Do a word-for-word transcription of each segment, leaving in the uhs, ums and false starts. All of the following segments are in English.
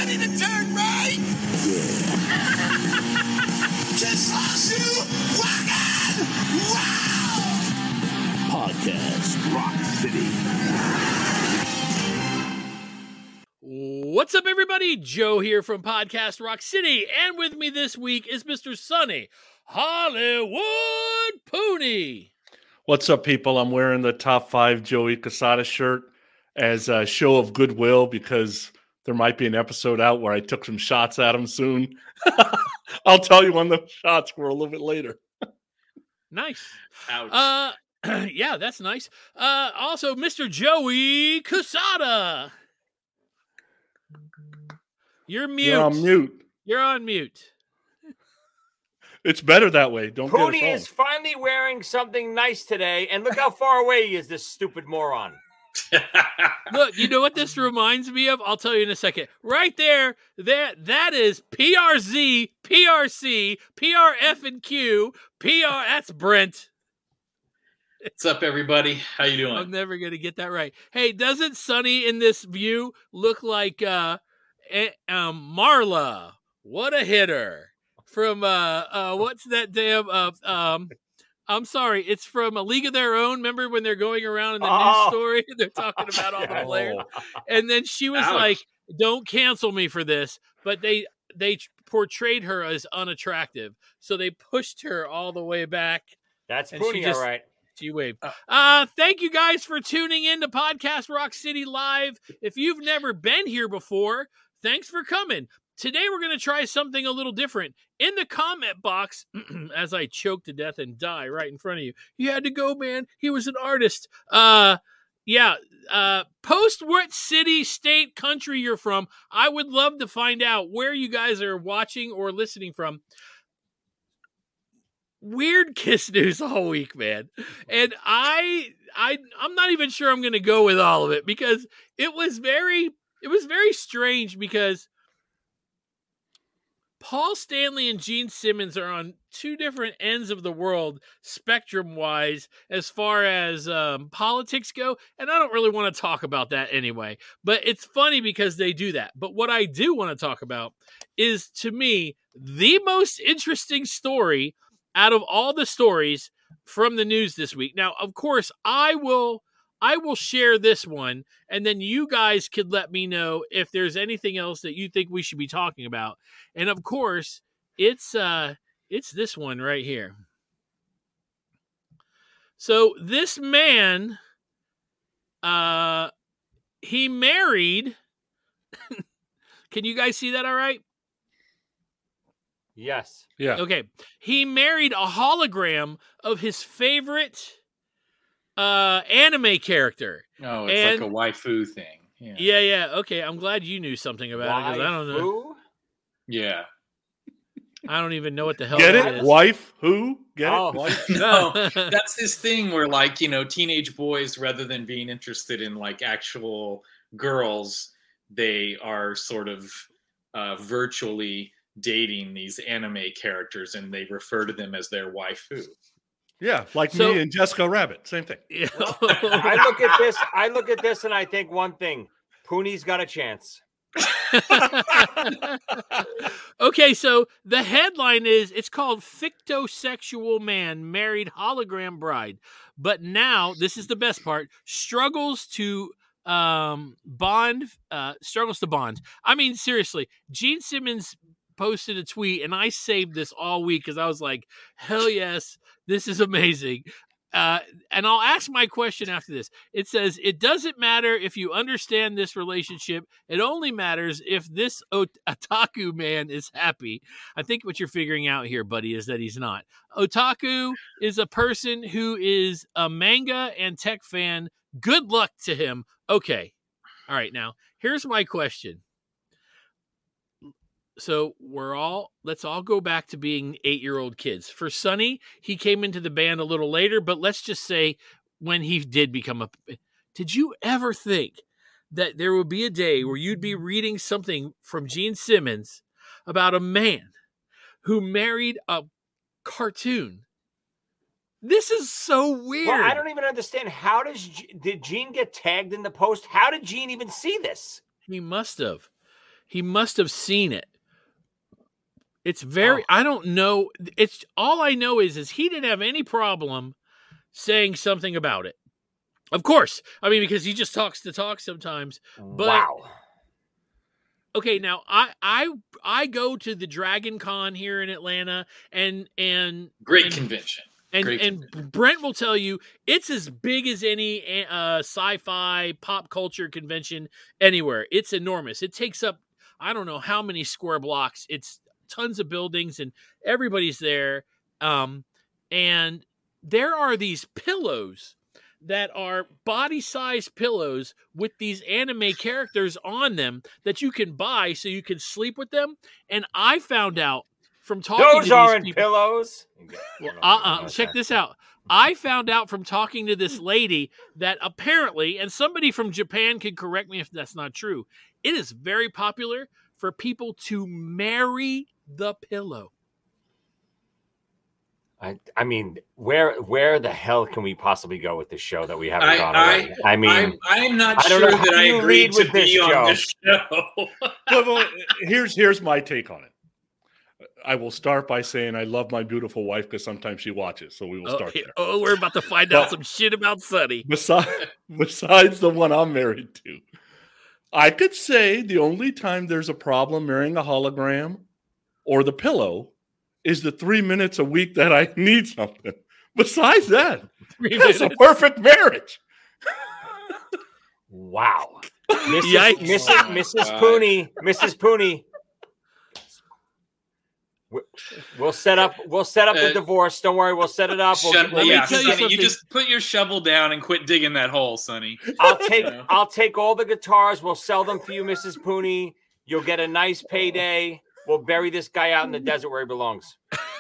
ready to turn right? Just lost you. Wagon! Wow! Podcast Rock City. What's up, everybody? Joe here from Podcast Rock City, and with me this week is Mister Sonny Hollywood Pooney. What's up, people? I'm wearing the Top five Joey Casada shirt as a show of goodwill because there might be an episode out where I took some shots at him soon. I'll tell you when the shots were a little bit later. Nice. Ouch. Uh, yeah, that's nice. Uh, also, Mister Joey Casada. You're mute. You're on mute. You're on mute. It's better that way. Don't get us Pooney wrong. is finally wearing something nice today, and look how far away he is, this stupid moron. Look, you know what this reminds me of? I'll tell you in a second. Right there, that that is P R Z, P R C, P R F and Q, P R. That's Brent. What's up, everybody? How you doing? I'm never gonna get that right. Hey, doesn't Sonny in this view look like uh, eh, um, Marla? What a hitter from uh, uh, what's that damn uh, um. I'm sorry, it's from A League of Their Own. Remember when they're going around in the Oh. news story? They're talking about all the players. And then she was Ouch. like, don't cancel me for this. But they they portrayed her as unattractive. So they pushed her all the way back. That's And she Pooney, just- all right. She waved. Uh, thank you guys for tuning in to Podcast Rock City Live. If you've never been here before, thanks for coming. Today we're going to try something a little different. In the comment box, as I choke to death and die right in front of you, you had to go, man. He was an artist. Uh, yeah. Uh, post what city, state, country you're from. I would love to find out where you guys are watching or listening from. Weird Kiss news all week, man. And I, I, I'm not even sure I'm going to go with all of it because it was very, it was very strange because Paul Stanley and Gene Simmons are on two different ends of the world, spectrum-wise, as far as um, politics go, and I don't really want to talk about that anyway. But it's funny because they do that. But what I do want to talk about is, to me, the most interesting story out of all the stories from the news this week. Now, of course, I will... I will share this one, and then you guys could let me know if there's anything else that you think we should be talking about. And of course, it's uh, it's this one right here. So this man, uh, he married. Can you guys see that all right? Yes. Yeah. Okay. He married a hologram of his favorite uh anime character. Oh, it's And- like a waifu thing. Yeah. Yeah, yeah. Okay, I'm glad you knew something about it because I don't know. Who? Yeah. I don't even know what the hell Get that it? is. Wife? Who? Get Oh. it? Wife? No, that's this thing where, like, you know, teenage boys, rather than being interested in like actual girls, they are sort of uh, virtually dating these anime characters, and they refer to them as their waifu. Yeah, like So- me and Jessica Rabbit. Same thing. Yeah. I look at this. I look at this, and I think one thing: Pooney's got a chance. Okay, so the headline is it's called Fictosexual Man Married Hologram Bride. But now, this is the best part, struggles to um bond uh struggles to bond. I mean, seriously, Gene Simmons posted a tweet and I saved this all week because I was like, hell yes, this is amazing. Uh, and I'll ask my question after this. It says, it doesn't matter if you understand this relationship. It only matters if this ot- otaku man is happy. I think what you're figuring out here, buddy, is that he's not. Otaku is a person who is a manga and tech fan. Good luck to him. Okay. All right. Now, here's my question. So we're all, let's all go back to being eight-year-old kids. For Sonny, he came into the band a little later, but let's just say when he did become a, did you ever think that there would be a day where you'd be reading something from Gene Simmons about a man who married a cartoon? This is so weird. Well, I don't even understand. How does G- did Gene get tagged in the post? How did Gene even see this? He must have. he must have seen it. It's very. Oh. I don't know. It's all I know is is he didn't have any problem saying something about it. Of course, I mean because he just talks to talk sometimes. But, wow. Okay, now I I I go to the Dragon Con here in Atlanta, and and Great and, convention. And Great and convention. Brent will tell you it's as big as any uh, sci-fi pop culture convention anywhere. It's enormous. It takes up I don't know how many square blocks. It's tons of buildings and everybody's there. Um, and there are these pillows that are body-sized pillows with these anime characters on them that you can buy so you can sleep with them. And I found out from talking Those to aren't these people, pillows. well, uh-uh, check this out. I found out from talking to this lady that apparently, and somebody from Japan can correct me if that's not true, it is very popular for people to marry the pillow. I, I mean, where where the hell can we possibly go with this show that we haven't I- gone I- already? I, mean, I'm, I'm not I don't sure know how that I you agreed lead to with this, be on Joe. this show. Well, well, here's here's my take on it. I will start by saying I love my beautiful wife because sometimes she watches, so we will Oh, start there. oh, we're about to find out some shit about Sunny. Besides, besides the one I'm married to, I could say the only time there's a problem marrying a hologram or the pillow is the three minutes a week that I need something. Besides that, Three it's a minutes. perfect marriage. wow. Missus Yikes. Missus Oh, Missus God. Pooney, Missus Pooney. We- We'll set up. We'll set up the Uh, divorce. Don't worry. We'll set it up. We'll, Shut, we'll me yeah, tell you Sonny, you something. just put your shovel down and quit digging that hole, Sonny. I'll take. Yeah. I'll take all the guitars. We'll sell them for you, Missus Pooney. You'll get a nice payday. We'll bury this guy out in the desert where he belongs.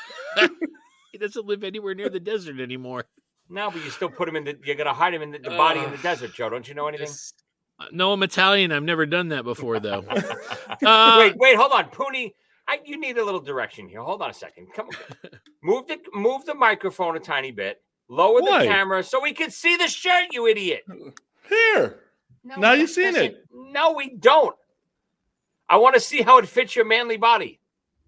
He doesn't live anywhere near the desert anymore. No, but you still put him in the. You're gonna hide him in the, the body in the Ugh. desert, Joe. Don't you know anything? Just- Uh, No, I'm Italian. I've never done that before, though. Uh, wait, wait, hold on, Pooney. I, you need a little direction here. Hold on a second. Come on. Move the move the microphone a tiny bit. Lower Why? the camera so we can see the shirt, you idiot. Here. No, Now you've that seen doesn't- it. No, we don't. I want to see how it fits your manly body.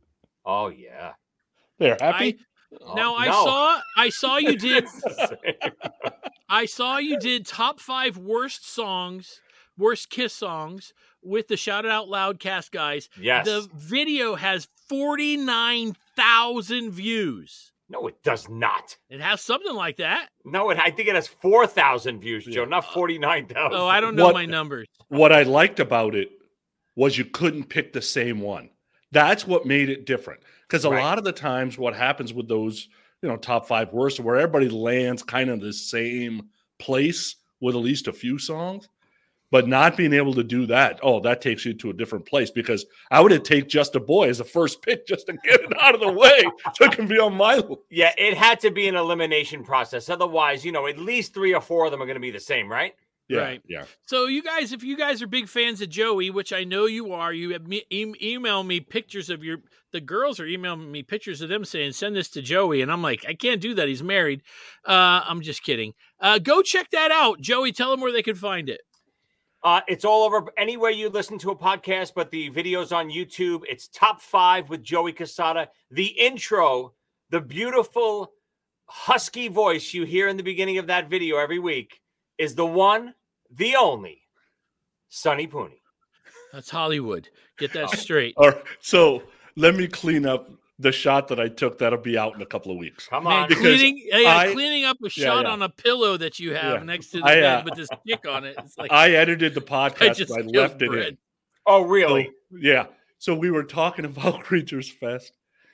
Oh yeah. There, I, happy? Oh, now I no. saw I saw you did It's the same. I saw you did top five worst songs, worst Kiss songs with the Shout It Out Loud cast guys. Yes. The video has forty-nine thousand views. No, it does not. It has something like that. No, it, I think it has four thousand views, Joe, Yeah. not forty-nine thousand. Oh, I don't know What- my numbers. What I liked about it was you couldn't pick the same one. That's what made it different. Because a Right. lot of the times what happens with those, you know, top five worst, where everybody lands kind of the same place with at least a few songs, but not being able to do that, oh, that takes you to a different place. Because I would have taken Just a Boy as the first pick just to get it out of the way so it can be on my list. Yeah, it had to be an elimination process. Otherwise, you know, at least three or four of them are going to be the same, right? Yeah, Right. yeah. So you guys, if you guys are big fans of Joey, which I know you are, you have me, e- email me pictures of your. The girls are emailing me pictures of them saying, "Send this to Joey," and I'm like, I can't do that. He's married. Uh, I'm just kidding. Uh, go check that out, Joey. Tell them where they can find it. Uh, it's all over anywhere you listen to a podcast, but the video's on YouTube. It's top five with Joey Casada. The intro, the beautiful husky voice you hear in the beginning of that video every week is the one, the only, Sonny Pooney. That's Hollywood. Get that straight. All right, so let me clean up the shot that I took. That'll be out in a couple of weeks. Come Man, on. because cleaning, yeah, I- cleaning up a Yeah, shot yeah. on a pillow that you have Yeah. next to the I, bed uh, with this chick on it. It's like I edited the I podcast, just but I killed left it Brett. in. Oh, really? So, yeah. So we were talking about Creatures Fest,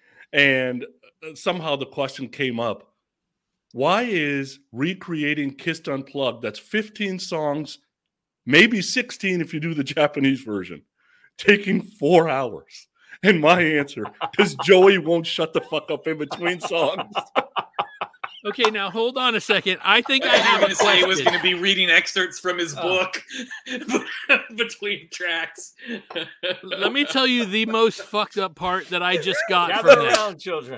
and uh, somehow the question came up: why is recreating Kissed Unplugged, that's fifteen songs, maybe sixteen if you do the Japanese version, taking four hours? And my answer is Joey won't shut the fuck up in between songs. Okay, now hold on a second. I think I I was have going a to say he was question. going to be reading excerpts from his Oh. book between tracks. Let me tell you the most fucked up part that I just got Gather from that. around, children.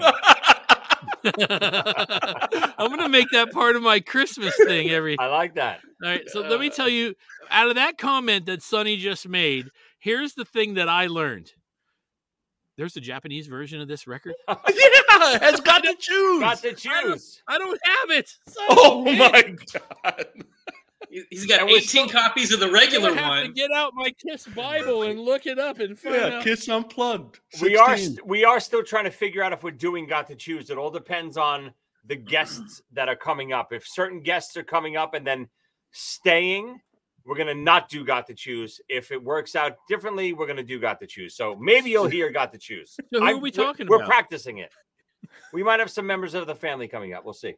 I'm gonna make that part of my Christmas thing every. I like that. All right, so let me tell you, out of that comment that Sonny just made, here's the thing that I learned. There's a Japanese version of this record. Yeah, it has got to choose. Got to I don't, choose. I don't have it. Son Oh of a bitch. my god. He- He's got And we're eighteen still- copies of the I'm regular gonna have to one. get out my Kiss Bible and look it up and find Yeah, out. Kiss Unplugged. We are sixteen. st- we are still trying to figure out if we're doing Got to Choose. It all depends on the guests that are coming up. If certain guests are coming up and then staying, we're gonna not do Got to Choose. If it works out differently, we're gonna do Got to Choose. So maybe you'll hear Got to Choose. So who I- are we we're- talking We're about? practicing it. We might have some members of the family coming up. We'll see.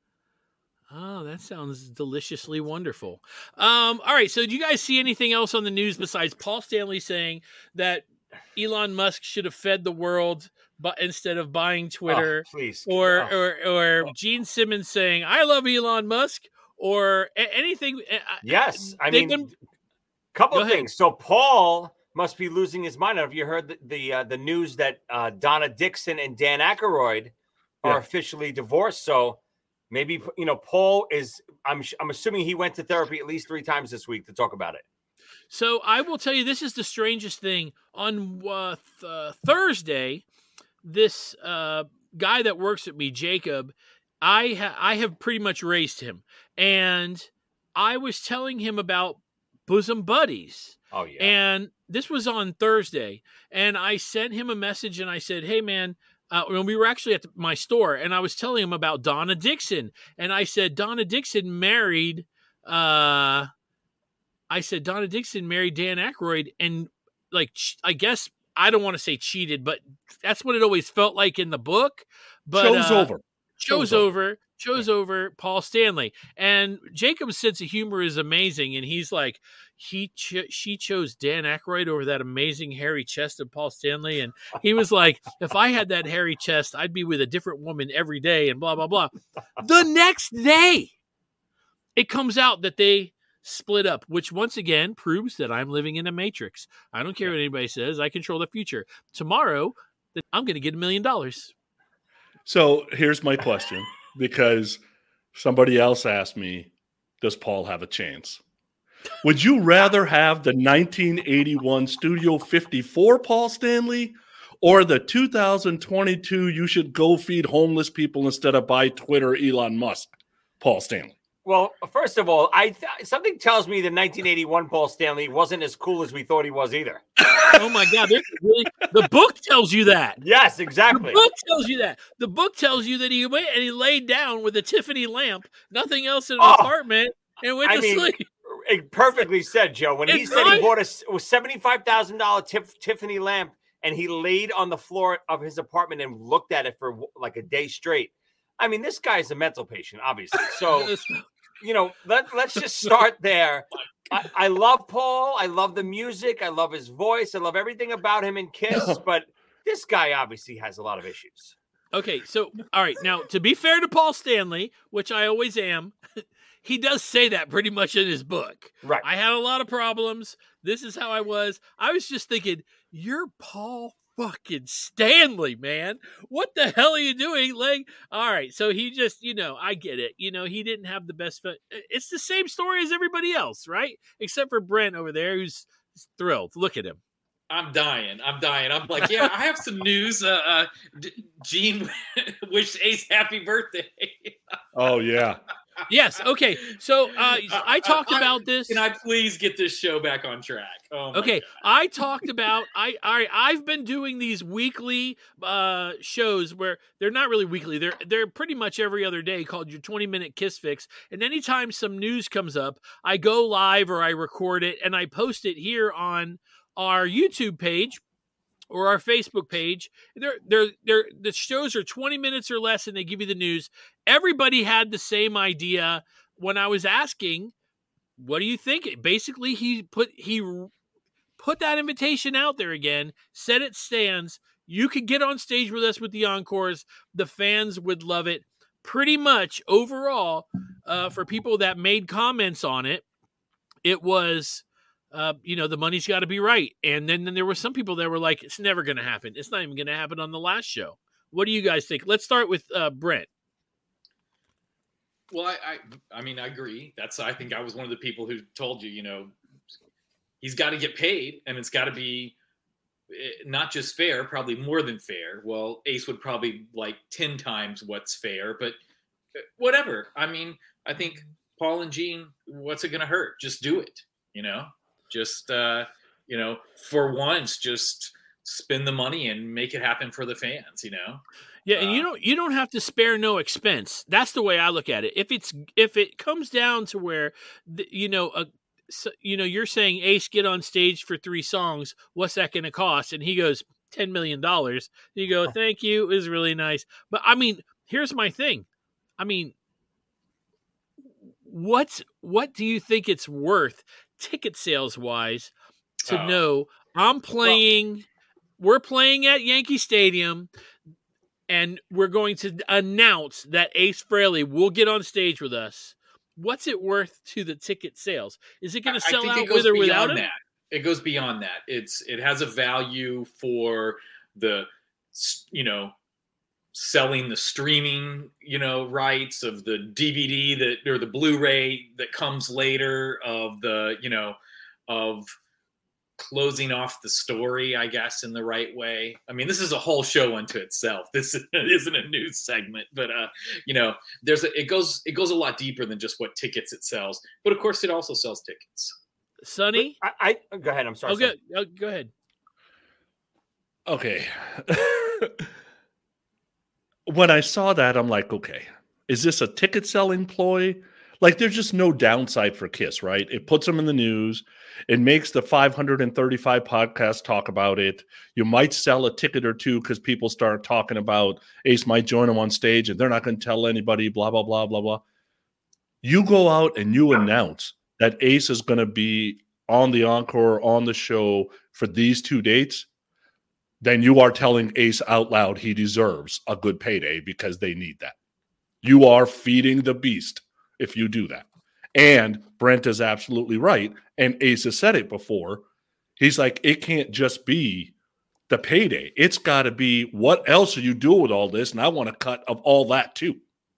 Oh, that sounds deliciously wonderful. Um, all right. So, do you guys see anything else on the news besides Paul Stanley saying that Elon Musk should have fed the world, but instead of buying Twitter, Oh, please. or Oh. or or Gene Simmons saying I love Elon Musk, or a- anything? uh, Yes, I they've mean, been- couple Go of ahead. things. So Paul must be losing his mind. Have you heard the the, uh, the news that uh, Donna Dixon and Dan Aykroyd are Yeah. officially divorced? So maybe you know Paul is. I'm sh- I'm assuming he went to therapy at least three times this week to talk about it. So I will tell you, this is the strangest thing. On uh, th- uh, Thursday, this uh, guy that works with me, Jacob, I ha- I have pretty much raised him, and I was telling him about bosom buddies. Oh yeah. And this was on Thursday, and I sent him a message, and I said, "Hey, man." Uh, when we were actually at the, my store, and I was telling him about Donna Dixon, and I said Donna Dixon married. Uh, I said Donna Dixon married Dan Aykroyd, and like ch- I guess I don't want to say cheated, but that's what it always felt like in the book. But Show's uh, over. chose Show's over, chose over Paul Stanley, and Jacob's sense of humor is amazing. And he's like, he ch- she chose Dan Aykroyd over that amazing hairy chest of Paul Stanley, and he was like, if I had that hairy chest, I'd be with a different woman every day, and blah blah blah. The next day, it comes out that they split up, which once again proves that I'm living in a matrix. I don't care what anybody says. I control the future. Tomorrow, I'm going to get a million dollars. So here's my question, because somebody else asked me, does Paul have a chance? Would you rather have the nineteen eighty-one Studio fifty-four Paul Stanley or the two thousand twenty-two you should go feed homeless people instead of buy Twitter Elon Musk Paul Stanley? Well, first of all, I th- something tells me the nineteen eighty-one Paul Stanley wasn't as cool as we thought he was either. Oh my God! There's really, the book tells you that. Yes, The exactly. book tells you that. The book tells you that he went and he laid down with a Tiffany lamp, nothing else in an Oh, apartment, and went I to mean, sleep. It perfectly said, Joe. When he It's said he right. bought a s- a seventy-five thousand dollars Tif- Tiffany lamp and he laid on the floor of his apartment and looked at it for w- like a day straight. I mean, this guy's a mental patient, obviously. So, you know, let, let's just start there. I, I love Paul. I love the music. I love his voice. I love everything about him in Kiss. But this guy obviously has a lot of issues. Okay, so all right, now to be fair to Paul Stanley, which I always am, he does say that pretty much in his book. Right. I had a lot of problems. This is how I was. I was just thinking, you're Paul fucking Stanley, man. What the hell are you doing? Like, all right. So he just, you know, I get it. You know, he didn't have the best. Fe- it's the same story as everybody else, right? Except for Brent over there, who's thrilled. Look at him. I'm dying. I'm dying. I'm like, yeah, I have some news. Uh, uh D- Gene wished Ace happy birthday. Oh, yeah. Yes. Okay. So uh, I talked I- about this. Can I please get this show back on track? Oh my Okay, God. I talked about I I I've been doing these weekly uh shows where they're not really weekly. They're they're pretty much every other day, called your twenty minute Kiss Fix. And anytime some news comes up, I go live or I record it and I post it here on our YouTube page or our Facebook page. They're they're they're the shows are twenty minutes or less and they give you the news. Everybody had the same idea when I was asking, what do you think? Basically, he put he put that invitation out there again, said it stands. You could get on stage with us with the encores. The fans would love it. Pretty much overall, uh, for people that made comments on it, it was, uh, you know, the money's got to be right. And then, then there were some people that were like, it's never going to happen. It's not even going to happen on the last show. What do you guys think? Let's start with uh, Brent. Well, I, I, I mean, I agree. That's. I think I was one of the people who told you, you know, he's got to get paid, and it's got to be not just fair, probably more than fair. Well, Ace would probably like ten times what's fair, but whatever. I mean, I think Paul and Gene, what's it going to hurt? Just do it, you know, just, uh, you know, for once, just spend the money and make it happen for the fans, you know? Yeah. And uh, you don't, you don't have to spare no expense. That's the way I look at it. If it's, if it comes down to where, the, you know, a, So, you know, you're saying, Ace, get on stage for three songs. What's that going to cost? And he goes, ten million dollars. You go, thank you. It was really nice. But I mean, here's my thing. I mean, what's, what do you think it's worth ticket sales wise to Oh. know I'm playing, we're playing at Yankee Stadium and we're going to announce that Ace Frehley will get on stage with us. What's it worth to the ticket sales? Is it going to I sell think out it goes with or without beyond him? that. It goes beyond that. It's it has a value for the, you know, selling the streaming, you know, rights of the D V D that or the Blu-ray that comes later, of the, you know, of closing off the story, I guess, in the right way. I mean, this is a whole show unto itself. This isn't a news segment, but uh, you know, there's a, it goes it goes a lot deeper than just what tickets it sells. But of course, it also sells tickets. Sonny, I, I go ahead. I'm sorry. oh, go, Sonny. oh, go ahead. Okay. When I saw that, I'm like, okay, is this a ticket selling ploy? Like, there's just no downside for Kiss, right? It puts them in the news. It makes the five hundred thirty-five podcasts talk about it. You might sell a ticket or two because people start talking about Ace might join them on stage and they're not going to tell anybody, blah, blah, blah, blah, blah. You go out and you announce that Ace is going to be on the encore, on the show for these two dates, then you are telling Ace out loud he deserves a good payday because they need that. You are feeding the beast if you do that. And Brent is absolutely right. And Ace has said it before. He's like, it can't just be the payday. It's got to be, what else are you doing with all this? And I want a cut of all that too.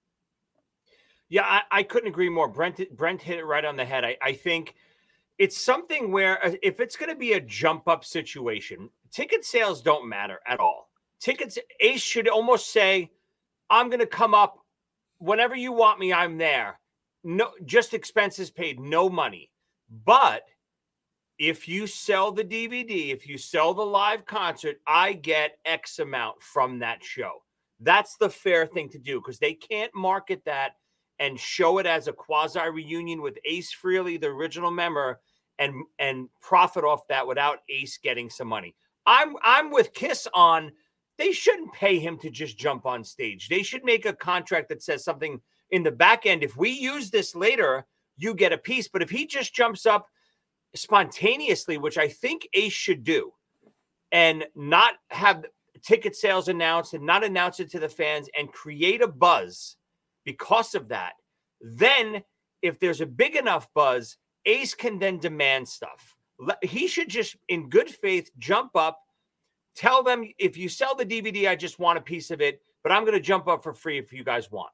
Yeah, I, I couldn't agree more. Brent Brent hit it right on the head. I, I think it's something where uh, if it's going to be a jump up situation, ticket sales don't matter at all. Tickets, Ace should almost say, I'm going to come up whenever you want me. I'm there. No, just expenses paid, no money. But if you sell the D V D, if you sell the live concert, I get X amount from that show. That's the fair thing to do, because they can't market that and show it as a quasi reunion with Ace Frehley, the original member, and and profit off that without Ace getting some money. I'm I'm with Kiss on, they shouldn't pay him to just jump on stage. They should make a contract that says something in the back end. If we use this later, you get a piece. But if he just jumps up spontaneously, which I think Ace should do, and not have ticket sales announced and not announce it to the fans and create a buzz because of that, then if there's a big enough buzz, Ace can then demand stuff. He should just, in good faith, jump up, tell them, if you sell the D V D, I just want a piece of it, but I'm going to jump up for free if you guys want.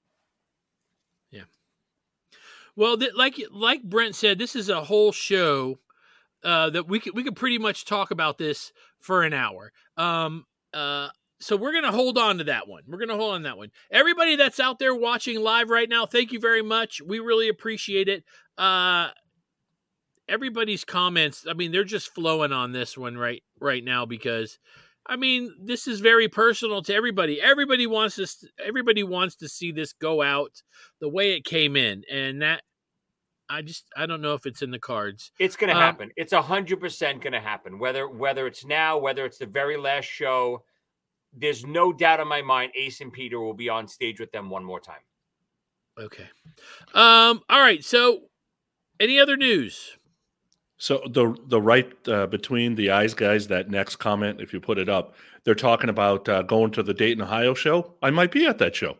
Yeah. Well, th- like like Brent said, this is a whole show uh, that we could we could pretty much talk about this for an hour. Um, uh, so we're gonna hold on to that one. We're gonna hold on to that one. Everybody that's out there watching live right now, thank you very much. We really appreciate it. Uh, everybody's comments, I mean, they're just flowing on this one right right now because, I mean, this is very personal to everybody. Everybody wants this. Everybody wants to see this go out the way it came in, and that I just I don't know if it's in the cards. It's going to Um, happen. It's a hundred percent going to happen. Whether whether it's now, whether it's the very last show, there's no doubt in my mind. Ace and Peter will be on stage with them one more time. Okay. Um. All right. So, any other news? So the the right uh, between the eyes guys, that next comment, if you put it up, they're talking about uh, going to the Dayton, Ohio show. I might be at that show.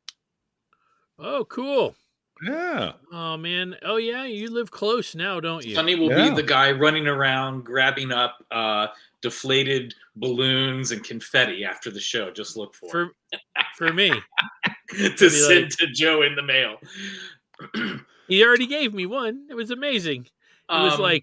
Oh, cool. Yeah. Oh man. Oh yeah. You live close now, don't you? Sonny will Yeah. be the guy running around grabbing up uh, deflated balloons and confetti after the show. Just look for, For for me, it to be send like- to Joe in the mail. he already gave me one. It was amazing. It was Um, like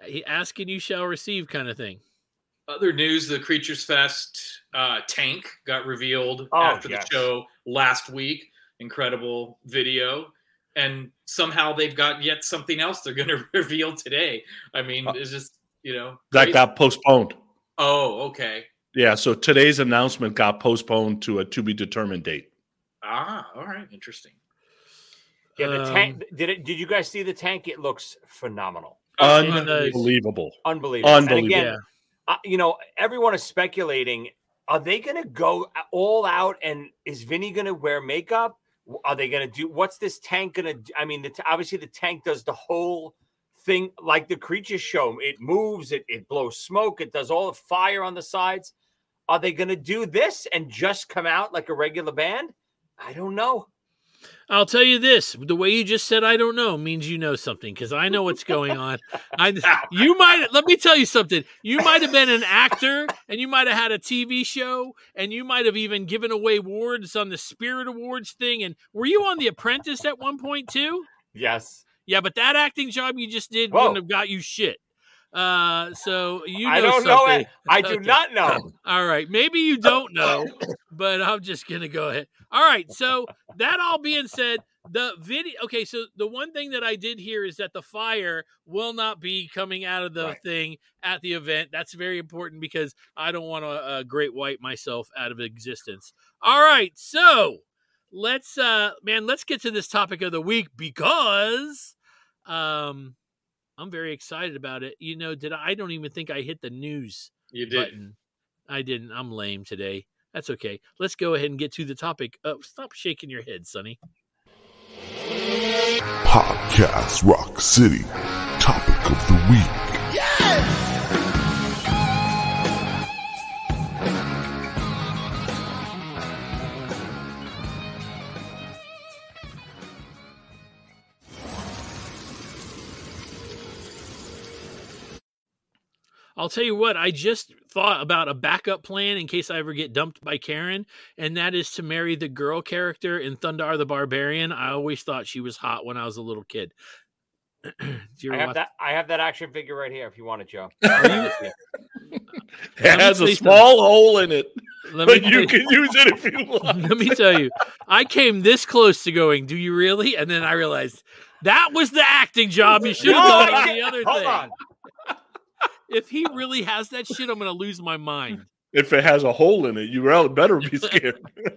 He ask and you shall receive kind of thing. Other news: the Creatures Fest uh, tank got revealed Oh, after yes. the show last week. Incredible video, and somehow they've got yet something else they're going to reveal today. I mean, Uh, it's just you know That crazy. got postponed. Oh, okay. Yeah, so today's announcement got postponed to a to be determined date. Ah, all right, interesting. Yeah, the Um, tank. Did it? Did you guys see the tank? It looks phenomenal, Uh, Unbelievable. unbelievable. Unbelievable. And again, uh, you know, everyone is speculating. Are they going to go all out? And is Vinny going to wear makeup? Are they going to do? What's this tank going to do? I mean, the t- obviously the tank does the whole thing like the Creature Show. It moves. It it blows smoke. It does all the fire on the sides. Are they going to do this and just come out like a regular band? I don't know. I'll tell you this: the way you just said "I don't know" means you know something, because I know what's going on. I, you might let me tell you something. You might have been an actor, and you might have had a T V show, and you might have even given away awards on the Spirit Awards thing. And were you on The Apprentice at one point too? Yes. Yeah, but that acting job you just did Whoa. wouldn't have got you shit. Uh, so you know I don't something. know it. I do Okay. not know. All right. Maybe you don't know, but I'm just going to go ahead. All right. So that all being said, the video. Okay. So the one thing that I did hear is that the fire will not be coming out of the Right. thing at the event. That's very important because I don't want to uh, great white myself out of existence. All right. So let's, uh, man, let's get to this topic of the week because, um, I'm very excited about it. You know, did I, I don't even think I hit the news You did. button. I didn't. I'm lame today. That's okay. Let's go ahead and get to the topic. Oh, stop shaking your head, Sonny. Podcast Rock City. Topic of the week. I'll tell you what, I just thought about a backup plan in case I ever get dumped by Karen, and that is to marry the girl character in Thundar the Barbarian. I always thought she was hot when I was a little kid. Do you I ever have watch- that. I have that action figure right here. If you want it, Joe. It Let me has say a small hole in it, Let me but you tell can use it if you want. Let me tell you, I came this close to going, do you really? And then I realized that was the acting job. You should have No, done I on the didn't. other Hold thing. on. If he really has that shit, I'm going to lose my mind. If it has a hole in it, you really better be scared.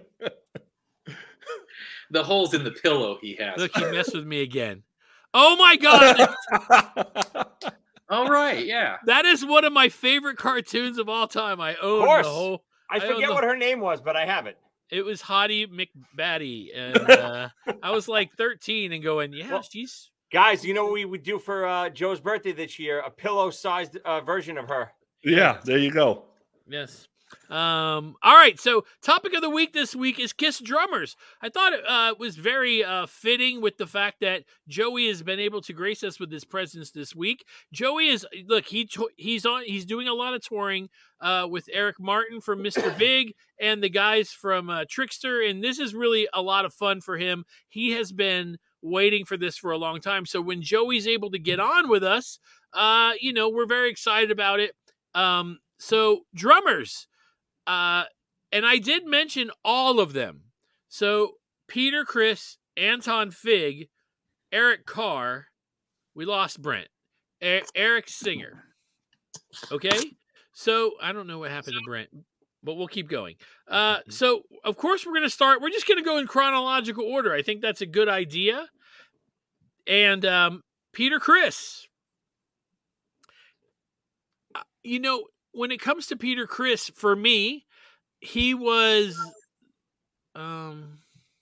The hole's in the pillow he has. Look, he messed with me again. Oh my God. All right, yeah. That is one of my favorite cartoons of all time. I own course. the whole. I I don't forget know. what her name was, but I have it. It was Hottie McBatty. And uh, I was like thirteen and going, yeah, Well, she's. Guys, you know what we would do for uh, Joe's birthday this year? A pillow-sized uh, version of her. Yeah, there you go. Yes. Um, all right. So, topic of the week this week is Kiss drummers. I thought it uh, was very uh, fitting with the fact that Joey has been able to grace us with his presence this week. Joey is look he to- he's on he's doing a lot of touring uh, with Eric Martin from Mister Big and the guys from uh, Trickster, and this is really a lot of fun for him. He has been waiting for this for a long time. So when Joey's able to get on with us, uh, you know, we're very excited about it. Um, so drummers. Uh, and I did mention all of them. So Peter, Chris, Anton Fig, Eric Carr. We lost Brent. E- Eric Singer. Okay. So I don't know what happened to Brent, but we'll keep going. Uh, so of course we're going to start. We're just going to go in chronological order. I think that's a good idea. And um, Peter, Chris. Uh, you know, when it comes to Peter Chris, for me, he was, um,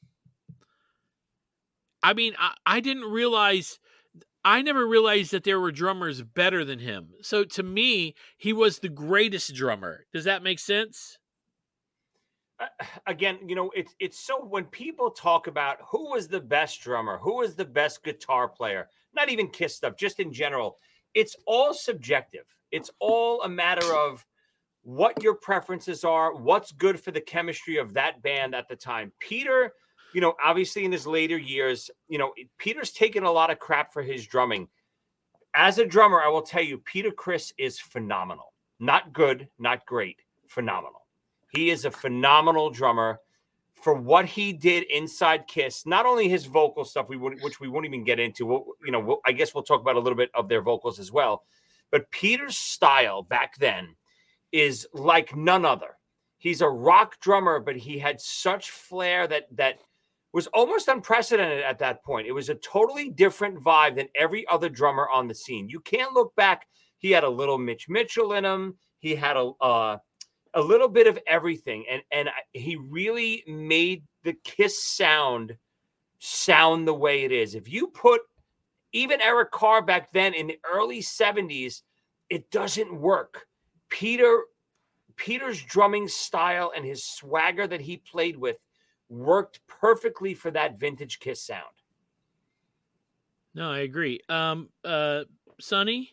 I mean, I, I didn't realize, I never realized that there were drummers better than him. So to me, he was the greatest drummer. Does that make sense? Uh, again, you know, it's it's so when people talk about who was the best drummer, who was the best guitar player, not even Kiss stuff, just in general, it's all subjective. It's all a matter of what your preferences are, what's good for the chemistry of that band at the time. Peter, you know, obviously in his later years, you know, Peter's taken a lot of crap for his drumming. as a drummer, I will tell you, Peter Criss is phenomenal. Not good, not great, phenomenal. He is a phenomenal drummer for what he did inside Kiss. Not only his vocal stuff, we would, which we won't even get into. We'll, you know, we'll, I guess we'll talk about a little bit of their vocals as well. But Peter's style back then is like none other. He's a rock drummer, but he had such flair that that was almost unprecedented at that point. It was a totally different vibe than every other drummer on the scene. You can't look back. He had a little Mitch Mitchell in him. He had a uh, a little bit of everything, and and he really made the Kiss sound sound the way it is. If you put even Eric Carr back then in the early seventies, it doesn't work. Peter Peter's drumming style and his swagger that he played with worked perfectly for that vintage Kiss sound. No, I agree. Um, uh, Sonny?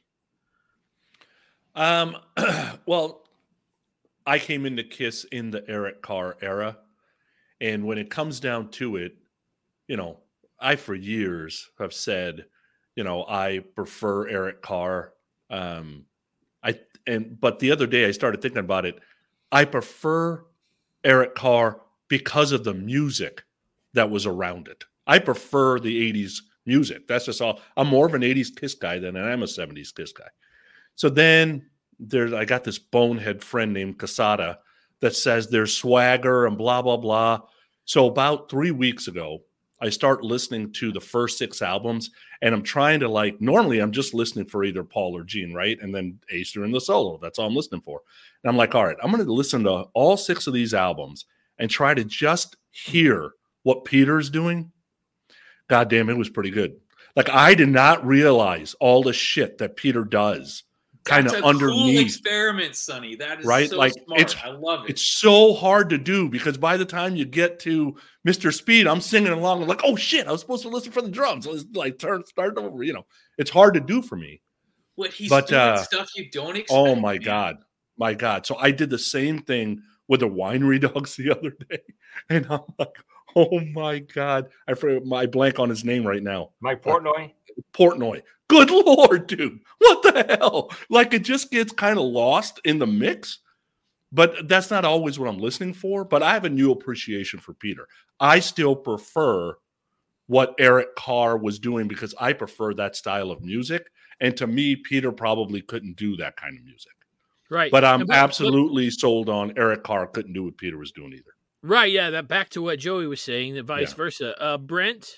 Um, well, I came into Kiss in the Eric Carr era. And when it comes down to it, you know, I, for years have said, you know, I prefer Eric Carr. Um, I, and, but the other day I started thinking about it. I prefer Eric Carr because of the music that was around it. I prefer the eighties music. That's just all. I'm more of an eighties Kiss guy than I am a seventies Kiss guy. So then there's, I got this bonehead friend named Casada that says there's swagger and blah, blah, blah. So about three weeks ago, I start listening to the first six albums, and I'm trying to, like, normally I'm just listening for either Paul or Gene, right? And then Ace during the solo. That's all I'm listening for. And I'm like, all right, I'm going to listen to all six of these albums and try to just hear what Peter's doing. God damn, it was pretty good. Like, I did not realize all the shit that Peter does kind of underneath. Cool experiment, Sonny. That is right? So like, smart. It's, I love it. It's so hard to do because by the time you get to Mister Speed, I'm singing along. I'm like, oh shit, I was supposed to listen for the drums. Let's like turn, start over. You know, it's hard to do for me. What he's but, doing uh, stuff you don't expect. Oh my man. God. My God. So I did the same thing with the Winery Dogs the other day. And I'm like, oh my God. I forget my blank on his name right now. Mike Portnoy? Uh, Portnoy. Good Lord, dude. What the hell? Like, it just gets kind of lost in the mix. But that's not always what I'm listening for. But I have a new appreciation for Peter. I still prefer what Eric Carr was doing because I prefer that style of music. And to me, Peter probably couldn't do that kind of music. Right. But I'm but, absolutely but, sold on Eric Carr couldn't do what Peter was doing either. Right. Yeah. That back to what Joey was saying, that vice Yeah. versa. Uh, Brent?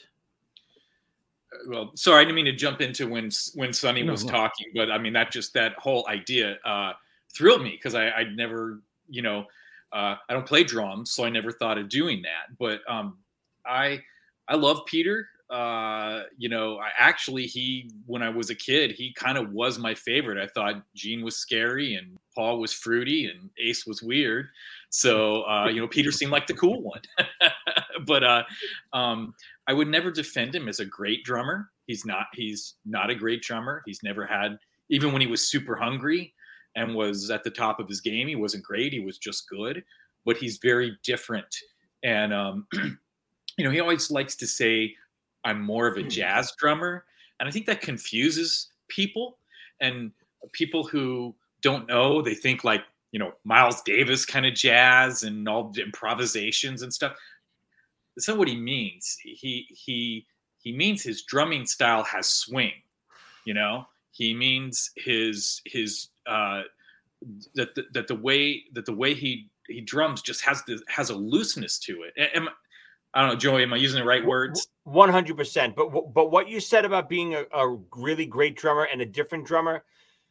Well, sorry, I didn't mean to jump into when when Sonny No, was no. talking, but I mean that just that whole idea uh, thrilled me because I I'd never, you know, uh, I don't play drums, so I never thought of doing that. But um, I I love Peter. Uh, you know, I actually he when I was a kid, he kind of was my favorite. I thought Gene was scary and Paul was fruity and Ace was weird. So uh, you know, Peter seemed like the cool one. But uh, um, I would never defend him as a great drummer. He's not. He's not a great drummer. He's never had, even when he was super hungry and was at the top of his game, he wasn't great. He was just good. But he's very different. And um, you know, he always likes to say, "I'm more of a jazz drummer," and I think that confuses people. And people who don't know, they think like, you know, Miles Davis kind of jazz and all the improvisations and stuff. That's not what he means. He he he means his drumming style has swing. You know, he means his his uh, that the, that the way that the way he he drums just has the has a looseness to it. Am, I don't know, Joey. Am I using the right words? One hundred percent. But but what you said about being a, a really great drummer and a different drummer,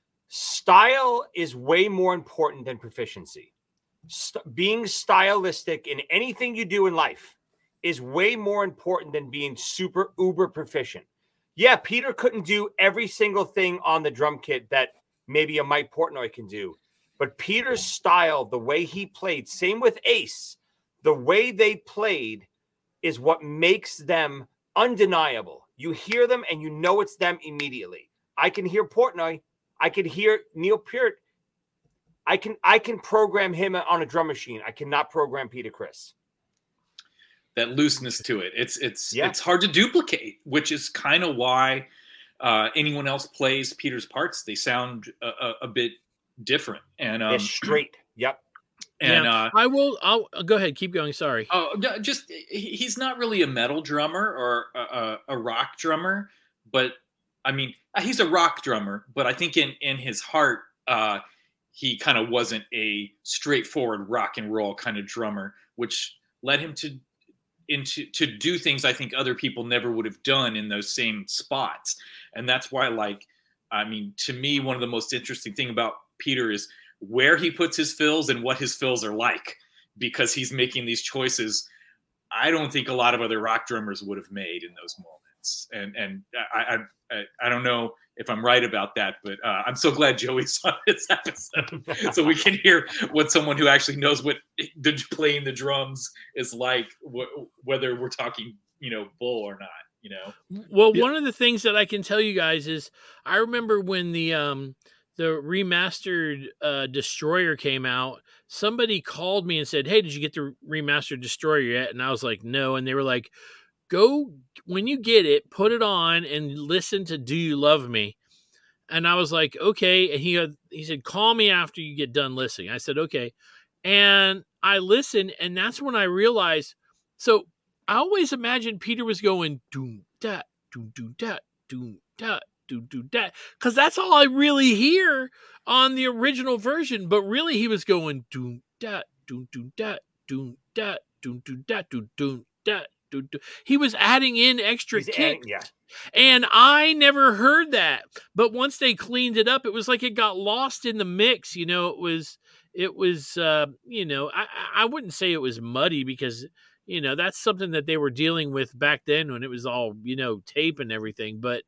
style is way more important than proficiency. St- being stylistic in anything you do in life is way more important than being super uber proficient. Yeah, Peter couldn't do every single thing on the drum kit that maybe a Mike Portnoy can do. But Peter's style, the way he played, same with Ace, the way they played is what makes them undeniable. You hear them and you know it's them immediately. I can hear Portnoy. I can hear Neil Peart. I can I can program him on a drum machine. I cannot program Peter Criss. That looseness to it. It's it's Yeah. it's hard to duplicate, which is kind of why uh, anyone else plays Peter's parts, they sound a, a, a bit different. And um, They're straight. Yep. And yeah, uh, I will. I'll go ahead. Keep going. Sorry. Oh, no, just he- he's not really a metal drummer or a, a, a rock drummer, but I mean, he's a rock drummer. But I think in in his heart, uh, he kind of wasn't a straightforward rock and roll kind of drummer, which led him to into to do things I think other people never would have done in those same spots. And that's why, like, I mean, to me, one of the most interesting thing about Peter is where he puts his fills and what his fills are like, because he's making these choices I don't think a lot of other rock drummers would have made in those moments. And and I I, I don't know if I'm right about that, but uh, I'm so glad Joey's on this episode so we can hear what someone who actually knows what the, playing the drums is like, wh- whether we're talking, you know, bull or not, you know? Well, Yeah. one of the things that I can tell you guys is I remember when the, um, the remastered uh, Destroyer came out, somebody called me and said, "Hey, did you get the remastered Destroyer yet?" And I was like, "No." And they were like, "Go, when you get it, put it on and listen to Do You Love Me?" And I was like, "Okay." And he had, he said, "Call me after you get done listening." I said, "Okay." And I listened, and that's when I realized, so I always imagined Peter was going, doom, da, doom, doom, da, doom, da, doom, doom, da, because that's all I really hear on the original version. But really, he was going, doom, da, doom, doom, da, doom, da, doom, doom, da, doom, doom, da. He was adding in extra He's kicks. adding- yeah. And I never heard that. But once they cleaned it up, it was like it got lost in the mix. You know, it was, it was, uh, you know, I, I wouldn't say it was muddy because, you know, that's something that they were dealing with back then when it was all, you know, tape and everything. But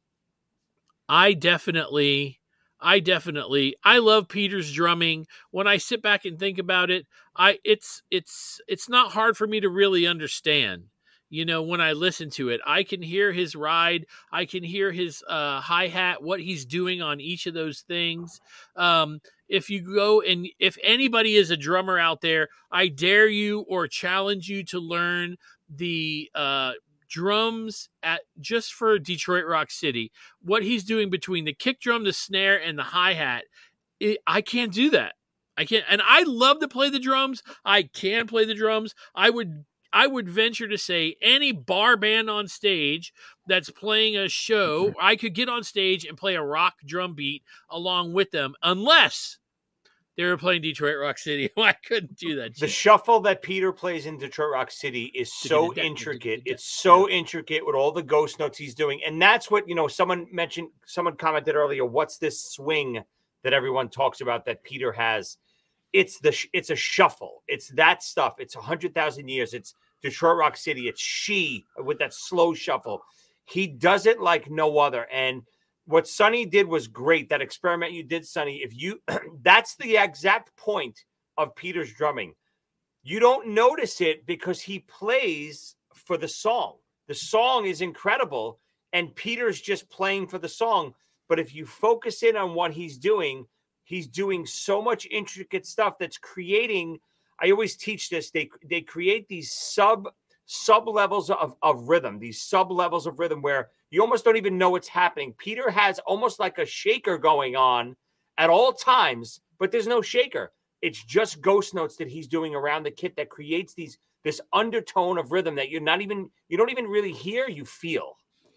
I definitely, I definitely, I love Peter's drumming. When I sit back and think about it, I, it's, it's, it's not hard for me to really understand. You know, when I listen to it, I can hear his ride. I can hear his uh, hi-hat, what he's doing on each of those things. Um, if you go and if anybody is a drummer out there, I dare you or challenge you to learn the uh, drums at just for Detroit Rock City. What he's doing between the kick drum, the snare, and the hi-hat, it, I can't do that. I can't. And I love to play the drums. I can play the drums. I would I would venture to say any bar band on stage that's playing a show, I could get on stage and play a rock drum beat along with them, unless they were playing Detroit Rock City. I couldn't do that. The shit. shuffle that Peter plays in Detroit Rock City is so intricate. It's so intricate with all the ghost notes he's doing. And that's what, you know, someone mentioned, someone commented earlier, what's this swing that everyone talks about that Peter has? It's the it's a shuffle. It's that stuff. It's a hundred thousand years. It's Detroit Rock City. It's She with that slow shuffle. He does it like no other. And what Sonny did was great. That experiment you did, Sonny. If you, that's the exact point of Peter's drumming. You don't notice it because he plays for the song. The song is incredible, and Peter's just playing for the song. But if you focus in on what he's doing, he's doing so much intricate stuff that's creating. I always teach this. They they create these sub sub levels of, of rhythm, these sub levels of rhythm where you almost don't even know what's happening. Peter has almost like a shaker going on at all times, but there's no shaker. It's just ghost notes that he's doing around the kit that creates these this undertone of rhythm that you're not even you don't even really hear, you feel.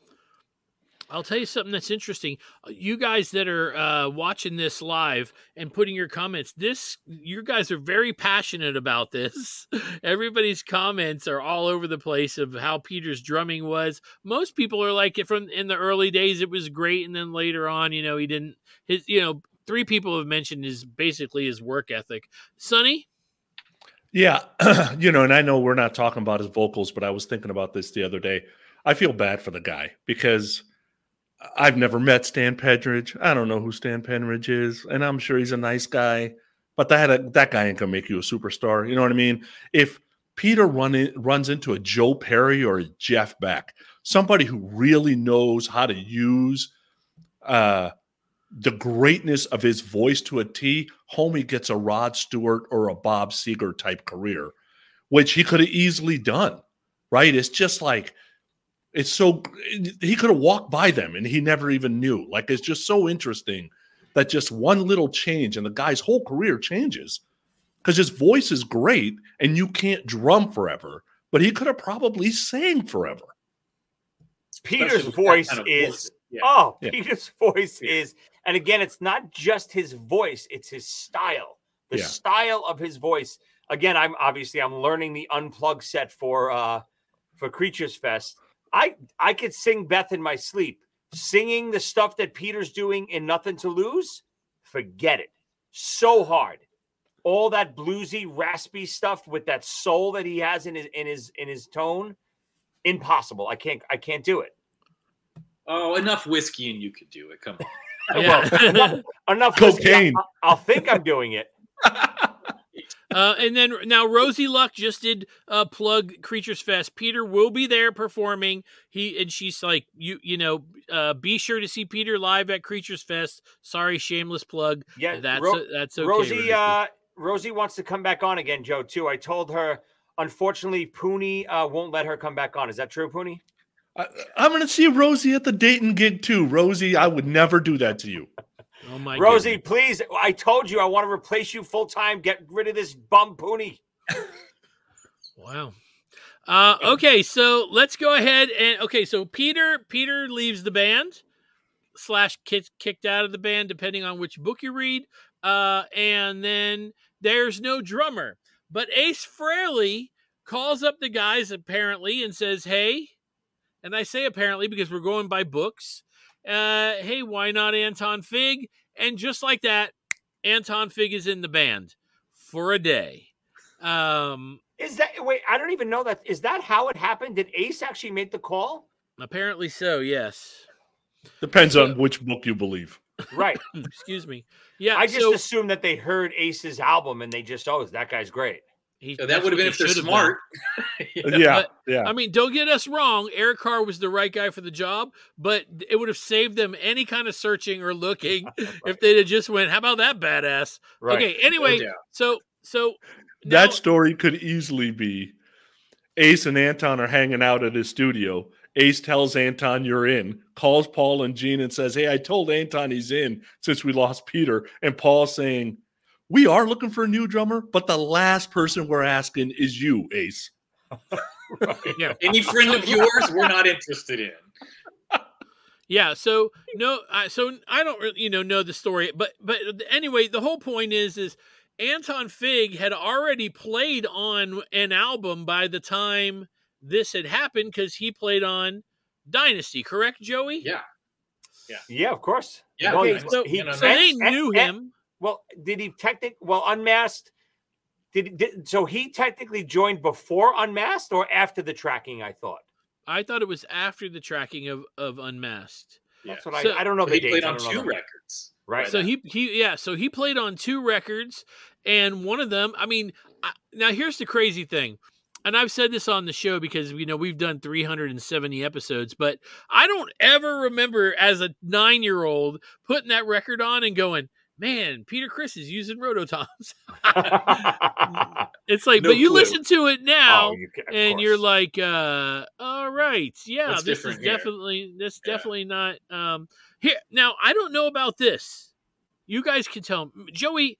I'll tell you something that's interesting. You guys that are uh, watching this live and putting your comments, this you guys are very passionate about this. Everybody's comments are all over the place of how Peter's drumming was. Most people are like, from in the early days, it was great, and then later on, you know, he didn't. His, you know, three people have mentioned his basically his work ethic. Sonny? Yeah, you know, and I know we're not talking about his vocals, but I was thinking about this the other day. I feel bad for the guy because I've never met Stan Pedridge. I don't know who Stan Pedridge is, and I'm sure he's a nice guy, but that that guy ain't gonna make you a superstar. You know what I mean? If Peter run in, runs into a Joe Perry or a Jeff Beck, somebody who really knows how to use uh, the greatness of his voice to a T, homie gets a Rod Stewart or a Bob Seger type career, which he could have easily done, right? It's just like It's so he could have walked by them and he never even knew. Like, it's just so interesting that just one little change and the guy's whole career changes because his voice is great and you can't drum forever, but he could have probably sang forever. Peter's voice kind of is voice. Yeah. oh, yeah. Peter's voice yeah. is, and again, it's not just his voice; it's his style. The yeah. style of his voice. Again, I'm obviously I'm learning the unplug set for uh, for Creatures Fest. I I could sing Beth in my sleep. Singing the stuff that Peter's doing in Nothing to Lose, forget it. So hard. All that bluesy, raspy stuff with that soul that he has in his in his in his tone, impossible. I can't I can't do it. Oh, enough whiskey and you could do it. Come on. Yeah. Well, enough, enough cocaine. I'll, I'll think I'm doing it. Uh, and then now Rosie Luck just did uh, plug Creatures Fest. Peter will be there performing. He and she's like, you you know, uh, be sure to see Peter live at Creatures Fest. Sorry, shameless plug. Yeah, that's Ro- a, that's okay. Rosie, uh, Rosie wants to come back on again, Joe. Too. I told her, unfortunately, Pooney uh, won't let her come back on. Is that true, Pooney? I, I'm going to see Rosie at the Dayton gig too. Rosie, I would never do that to you. Oh my Rosie, goodness. Please. I told you I want to replace you full time. Get rid of this bum Pooney. Wow. Uh, okay, so let's go ahead and okay. So Peter, Peter leaves the band slash kick, kicked out of the band, depending on which book you read. Uh, and then there's no drummer, but Ace Frehley calls up the guys apparently and says, "Hey," and I say apparently because we're going by books. Uh, hey, why not Anton Fig? And just like that, Anton Fig is in the band for a day. Um, is that wait? I don't even know that. Is that how it happened? Did Ace actually make the call? Apparently so. Yes. Depends so, on which book you believe. Right. Excuse me. Yeah. I just so, assumed that they heard Ace's album and they just, oh, that guy's great. He, so that would have been if they're smart. yeah, yeah, but, yeah. I mean, don't get us wrong. Eric Carr was the right guy for the job, but it would have saved them any kind of searching or looking right. if they'd have just went, "How about that badass?" Right. Okay. Anyway, no so so now, that now, story could easily be Ace and Anton are hanging out at his studio. Ace tells Anton you're in, calls Paul and Gene and says, "Hey, I told Anton he's in since we lost Peter." And Paul's saying, "We are looking for a new drummer, but the last person we're asking is you, Ace." Right. Yeah. Any friend of yours, we're not interested in. Yeah. So no. I, so I don't really, you know, know the story, but but anyway, the whole point is is Anton Fig had already played on an album by the time this had happened because he played on Dynasty. Correct, Joey? Yeah. Yeah. Yeah. Of course. Yeah. Okay, well, so, you know, so they knew and, him. And, Well, did he technically, well, Unmasked, did, did so he technically joined before Unmasked or after the tracking, I thought? I thought it was after the tracking of, of Unmasked. Yeah. That's what so, I, I don't know. He the played dates. on two know. records. Right. So he, he, yeah, so he played on two records and one of them, I mean, I, now here's the crazy thing. And I've said this on the show because, you know, we've done three hundred seventy episodes, but I don't ever remember as a nine-year-old putting that record on and going, "Man, Peter Criss is using Rototoms." It's like, no but you clue. Listen to it now, oh, you can, and course. You're like, uh, "All right, yeah, That's this is here. definitely this yeah. definitely not um, here." Now, I don't know about this. You guys can tell, Joey.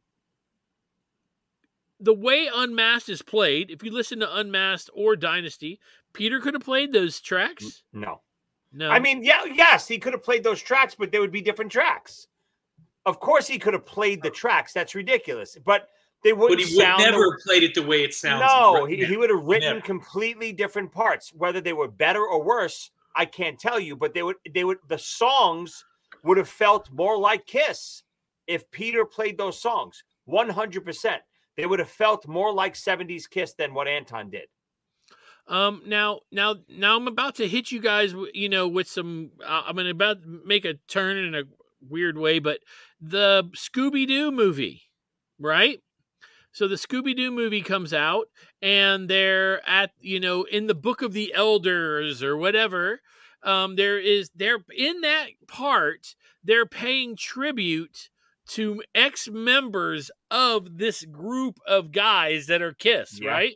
The way Unmasked is played, if you listen to Unmasked or Dynasty, Peter could have played those tracks. No, no. I mean, yeah, yes, he could have played those tracks, but they would be different tracks. Of course, he could have played the tracks. That's ridiculous. But they wouldn't. But he would sound never the... have played it the way it sounds. No, he, he would have written never. completely different parts. Whether they were better or worse, I can't tell you. But they would. They would. The songs would have felt more like Kiss if Peter played those songs. One hundred percent. They would have felt more like seventies Kiss than what Anton did. Um, now, now, now, I'm about to hit you guys. You know, with some. Uh, I'm about to make a turn in a weird way, but the Scooby-Doo movie, right? So the Scooby-Doo movie comes out and they're at, you know, in the Book of the Elders or whatever. Um, there is, they're in that part, they're paying tribute to ex-members of this group of guys that are Kiss, yeah. right?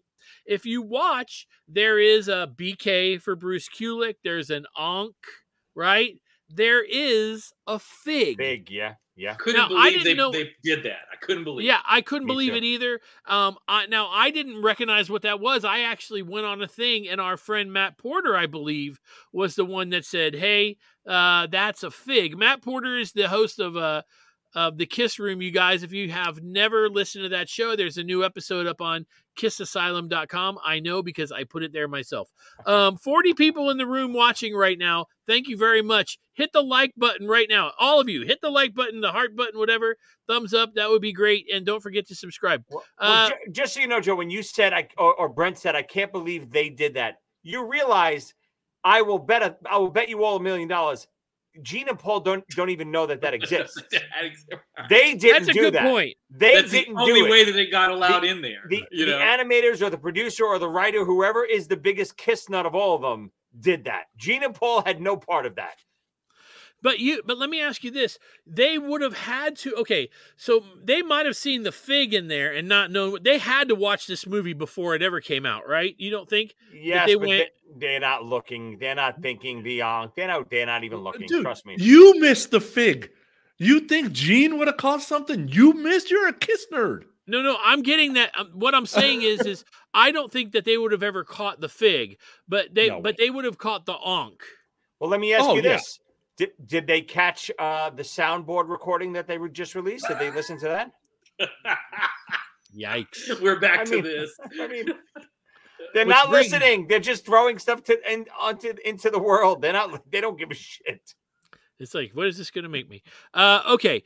if you watch, there is a B K for Bruce Kulick. There's an Ankh, right? There is a Fig. Big, yeah, yeah. Couldn't Now, I believe didn't they, know- they did that. I couldn't believe. Yeah, I couldn't Me believe too. it either. Um, I, now I didn't recognize what that was. I actually went on a thing, and our friend Matt Porter, I believe, was the one that said, "Hey, uh, that's a Fig." Matt Porter is the host of uh, of the Kiss Room. You guys, if you have never listened to that show, there's a new episode up on kiss asylum dot com. I know because I put it there myself. Um, forty people in the room watching right now. Thank you very much. Hit the like button right now. All of you, hit the like button, the heart button, whatever. Thumbs up. That would be great. And don't forget to subscribe. Well, Uh, ju- just so you know, Joe, when you said, I or, or Brent said, I can't believe they did that, you realize I will bet a, I will bet you all a million dollars. Gene and Paul don't don't even know that that exists. They didn't That's a do good that. point. They That's the didn't only do it. way that they got allowed The- in there. the, you the know, animators or the producer or the writer, whoever is the biggest kiss nut of all of them, did that. Gene and Paul had no part of that. But you, but let me ask you this: they would have had to. Okay, so they might have seen the Fig in there and not known. They had to watch this movie before it ever came out, right? You don't think? Yes, they but went- they, are not looking. They're not thinking beyond. They're not. They're not even looking. Dude, Trust me. you missed the Fig. You think Gene would have caught something? You missed. You're a Kiss nerd. No, no, I'm getting that. Um, what I'm saying is, is I don't think that they would have ever caught the Fig, but they, No but they would have caught the Ankh. Well, let me ask Oh, you yeah. this: did, did they catch uh, the soundboard recording that they were just released? Did they listen to that? Yikes! we're back I to mean- this. I mean, they're Which not brings- listening. They're just throwing stuff to and onto into the world. They're not. They don't give a shit. It's like, what is this going to make me? Uh, okay,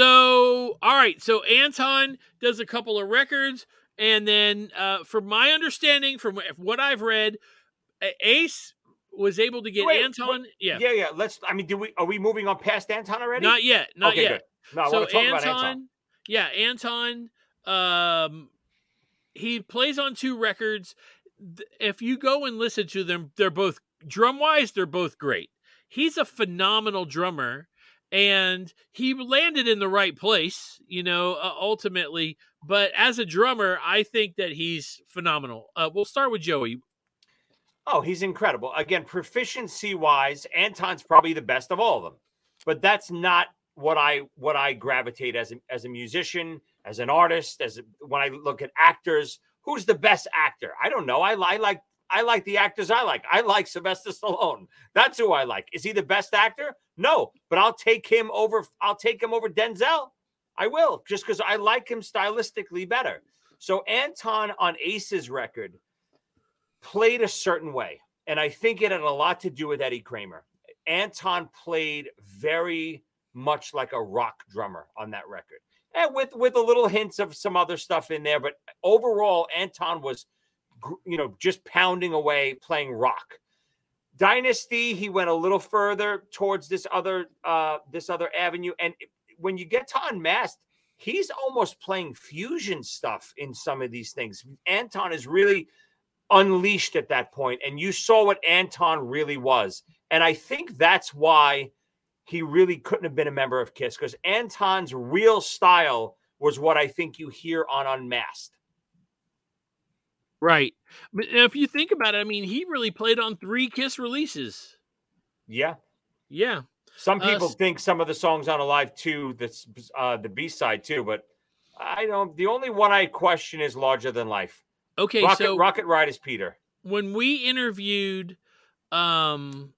so all right, so Anton does a couple of records, and then, uh, from my understanding, from what I've read, A- Ace was able to get Wait, Anton. Yeah, Yeah, yeah. Let's. I mean, do we? Are we moving on past Anton already? not yet, not okay, yet. good. No, I So want to talk Anton, about Anton. yeah, Anton, um, he plays on two records. Th- If you go and listen to them, they're both drum wise, they're both great. He's a phenomenal drummer, and he landed in the right place, you know, uh, ultimately. But as a drummer, I think that he's phenomenal. Uh, we'll start with Joey. Oh, he's incredible. Again, proficiency wise, Anton's probably the best of all of them. But that's not what I what I gravitate as a, as a musician, as an artist, as a, when I look at actors. Who's the best actor? I don't know. I, I like I like the actors I like. I like Sylvester Stallone. That's who I like. Is he the best actor? No, but I'll take him over. I'll take him over Denzel. I will, just because I like him stylistically better. So Anton on Ace's record played a certain way, and I think it had a lot to do with Eddie Kramer. Anton played very much like a rock drummer on that record, and with with a little hints of some other stuff in there. But overall, Anton was, you know, just pounding away playing rock. Dynasty, he went a little further towards this other uh, this other avenue, and when you get to Unmasked, he's almost playing fusion stuff in some of these things. Anton is really unleashed at that point, and you saw what Anton really was. And I think that's why he really couldn't have been a member of Kiss, because Anton's real style was what I think you hear on Unmasked. Right. But if you think about it, I mean, he really played on three Kiss releases. Yeah. Yeah. Some Uh, people s- think some of the songs on Alive two, that's uh, the B-side too, but I don't. The only one I question is Larger Than Life. Okay, Rocket, so Rocket Ride is Peter. when we interviewed, um,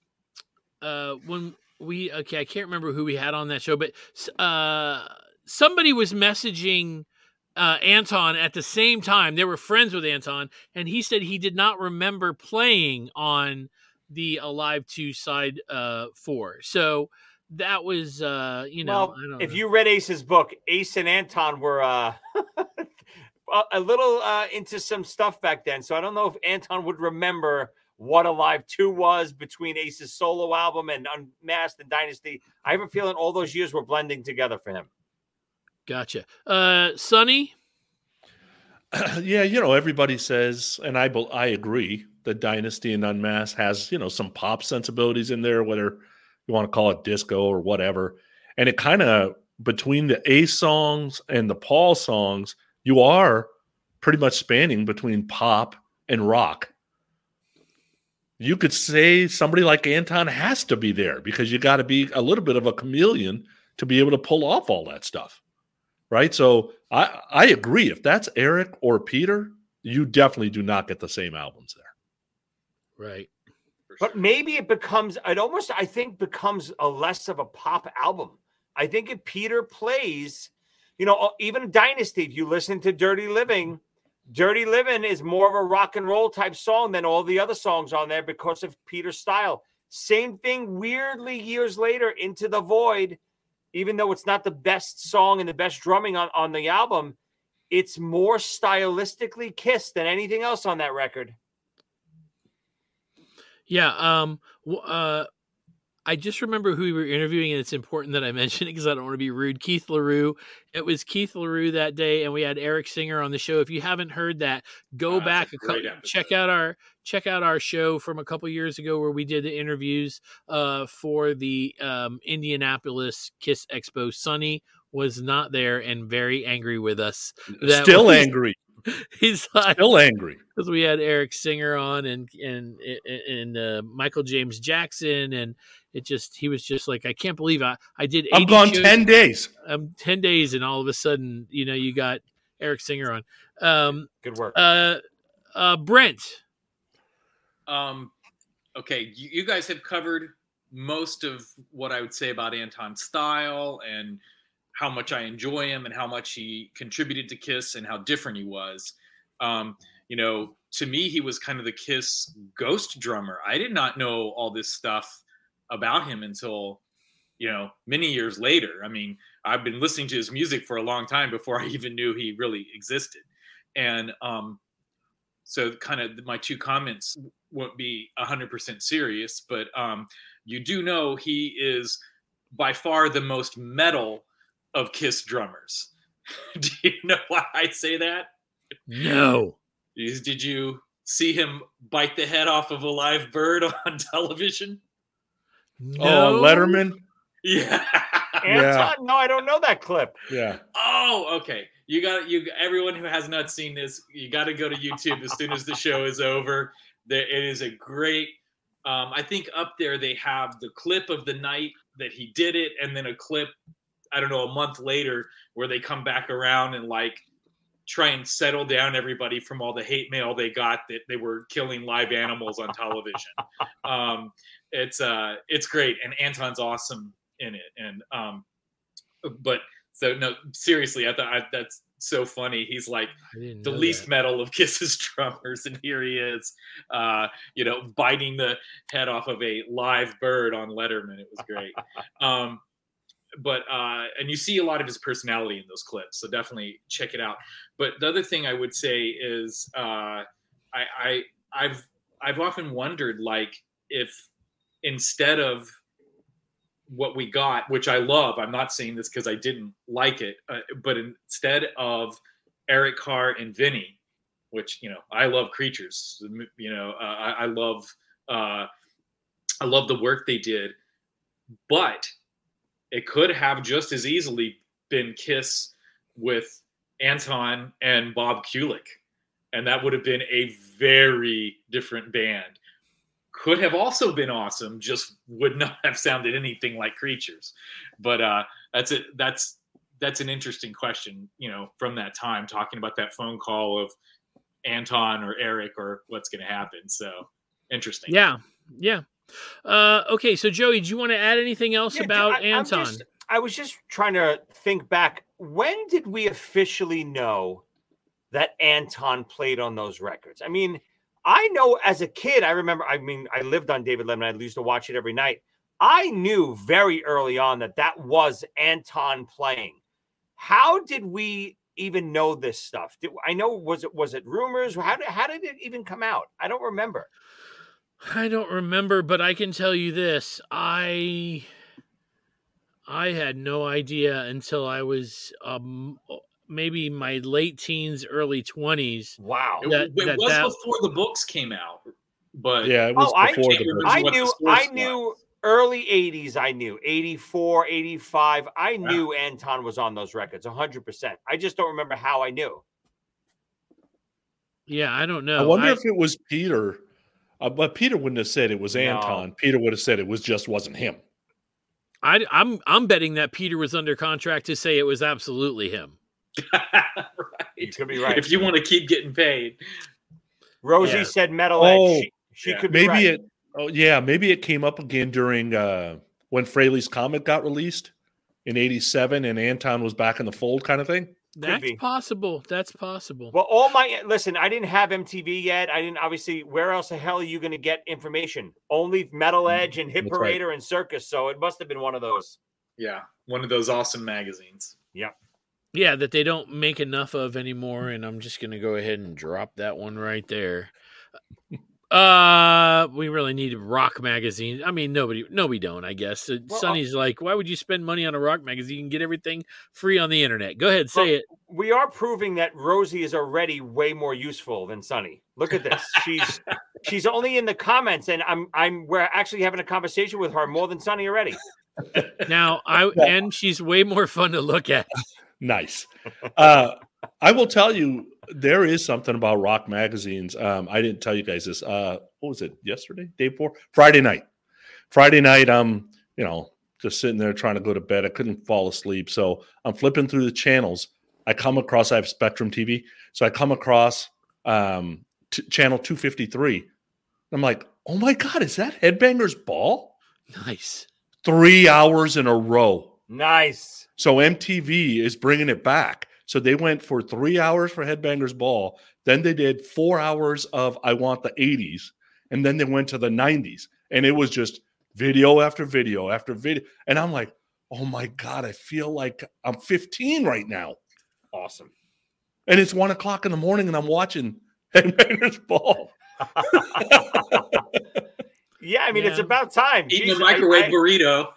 uh, when we okay, I can't remember who we had on that show, but uh, somebody was messaging uh, Anton at the same time. They were friends with Anton, and he said he did not remember playing on the Alive two side uh, four. So that was, uh, you know, Well, I don't if know. you read Ace's book, Ace and Anton were uh, a- a little uh, into some stuff back then. So I don't know if Anton would remember what Alive two was between Ace's solo album and Unmasked and Dynasty. I have a feeling all those years were blending together for him. Gotcha. Uh, Sonny. Yeah, you know, everybody says, and I bel- I agree, that Dynasty and Unmasked has, you know, some pop sensibilities in there, whether you want to call it disco or whatever. And it kind of, between the Ace songs and the Paul songs, you are pretty much spanning between pop and rock. You could say somebody like Anton has to be there because you got to be a little bit of a chameleon to be able to pull off all that stuff, right? So I, I agree. If that's Eric or Peter, you definitely do not get the same albums there. Right. But maybe it becomes, it almost, I think, becomes a less of a pop album. I think if Peter plays, you know, even Dynasty, if you listen to Dirty Living, Dirty Living is more of a rock and roll type song than all the other songs on there because of Peter's style. Same thing, weirdly, years later, Into the Void, even though it's not the best song and the best drumming on, on the album, it's more stylistically Kiss than anything else on that record. Yeah. Um, uh, I just remember who we were interviewing, and it's important that I mention it because I don't want to be rude. Keith LaRue. It was Keith LaRue that day, and we had Eric Singer on the show. If you haven't heard that, go Uh, back, that's a a couple, great episode. check out our check out our show from a couple years ago where we did the interviews uh, for the um, Indianapolis Kiss Expo. Sonny was not there and very angry with us. That Still was- angry. He's like, Still angry. because we had Eric Singer on and and and uh, Michael James Jackson, and it just he was just like, I can't believe I I did. I'm eighty gone shows, ten days. um, ten days, and all of a sudden, you know, you got Eric Singer on. Um, Good work. uh, uh, Brent. Um, okay, you, you guys have covered most of what I would say about Anton's style and how much I enjoy him and how much he contributed to Kiss and how different he was. Um, you know, to me, he was kind of the Kiss ghost drummer. I did not know all this stuff about him until, you know, many years later. I mean, I've been listening to his music for a long time before I even knew he really existed. And um, so kind of my two comments won't be one hundred percent serious, but um, you do know he is by far the most metal of Kiss drummers. Do you know why I say that? No. Is- Did you see him bite the head off of a live bird on television? No. Oh, Letterman. Yeah. Anton, no, I don't know that clip. Yeah. Oh, okay. You got you. Everyone who has not seen this, you got to go to YouTube as soon as the show is over. There, it is a great. Um, I think up there they have the clip of the night that he did it, and then a clip, I don't know, a month later where they come back around and like try and settle down everybody from all the hate mail they got that they were killing live animals on television. um, it's uh, it's great, and Anton's awesome in it. And um, but so no, seriously, I thought I, that's so funny. He's like I didn't the know least that. metal of Kiss's drummers, and here he is, uh, you know, biting the head off of a live bird on Letterman. It was great. um, but uh, and you see a lot of his personality in those clips, so definitely check it out. But the other thing I would say is, uh, I, I I've I've often wondered, like, if instead of what we got, which I love, I'm not saying this because I didn't like it, uh, but instead of Eric Carr and Vinny, which, you know, I love Creatures, you know, uh, I, I love uh, I love the work they did, but it could have just as easily been Kiss with Anton and Bob Kulick, and that would have been a very different band. Could have also been awesome, just would not have sounded anything like Creatures. But uh, that's it. That's that's an interesting question, you know, from that time, talking about that phone call of Anton or Eric or what's going to happen. So interesting. Yeah. Yeah. Uh, okay. So Joey, do you want to add anything else Yeah, about I, I'm Anton? just- I was just trying to think back. When did we officially know that Anton played on those records? I mean, I know as a kid, I remember, I mean, I lived on David Lemon. I used to watch it every night. I knew very early on that that was Anton playing. How did we even know this stuff? Did, I know, was it was it rumors? How did, how did it even come out? I don't remember. I don't remember, but I can tell you this. I I had no idea until I was um, maybe my late teens, early twenties. Wow. It, That- it that- was that- before the books came out, but Yeah, it was Oh, I before can't the remember I what the knew, source I was. knew early eighties. I knew eighty-four, eighty-five. I knew Anton was on those records one hundred percent. I just don't remember how I knew. Yeah, I don't know. I wonder I, if it was Peter, uh, but Peter wouldn't have said it was No. Anton. Peter would have said it was just wasn't him. I, I'm I'm betting that Peter was under contract to say it was absolutely him. Right. You could be right. If you want to keep getting paid. Rosie Yeah. said Metal Oh, Edge. She, she yeah. could be Maybe right. it. Oh yeah, maybe it came up again during uh, when Fraley's Comet got released in eighty-seven, and Anton was back in the fold, kind of thing. That's be. possible. That's possible. Well, all my listen, I didn't have M T V yet. I didn't obviously. Where else the hell are you going to get information? Only Metal Edge and Hit That's right. Parader and Circus. So it must have been one of those. Yeah. One of those awesome magazines. Yeah, that they don't make enough of anymore, and I'm just gonna go ahead and drop that one right there. Uh, we really need a rock magazine. I mean, nobody, no, we don't. I guess uh, Well, Sonny's like, why would you spend money on a rock magazine? You can get everything free on the internet. Go ahead, say Well, it. We are proving that Rosie is already way more useful than Sunny. Look at this. She's she's only in the comments, and I'm I'm we're actually having a conversation with her more than Sunny already. Now, I and she's way more fun to look at. Nice. Uh, I will tell you, there is something about rock magazines. Um, I didn't tell you guys this. Uh, what was it? Yesterday, day before, Friday night. Friday night, I'm you know just sitting there trying to go to bed. I couldn't fall asleep, so I'm flipping through the channels. I come across. I have Spectrum T V, so I come across um, t- channel two fifty-three. I'm like, oh my god, is that Headbangers Ball? Nice. Three hours in a row. Nice. So M T V is bringing it back. So they went for three hours for Headbangers Ball. Then they did four hours of I Want the eighties. And then they went to the nineties. And it was just video after video after video. And I'm like, oh my God, I feel like I'm fifteen right now. Awesome. And it's one o'clock in the morning and I'm watching Headbangers Ball. Yeah, I mean, Yeah. it's about time. Eating Jesus, a microwave I- burrito.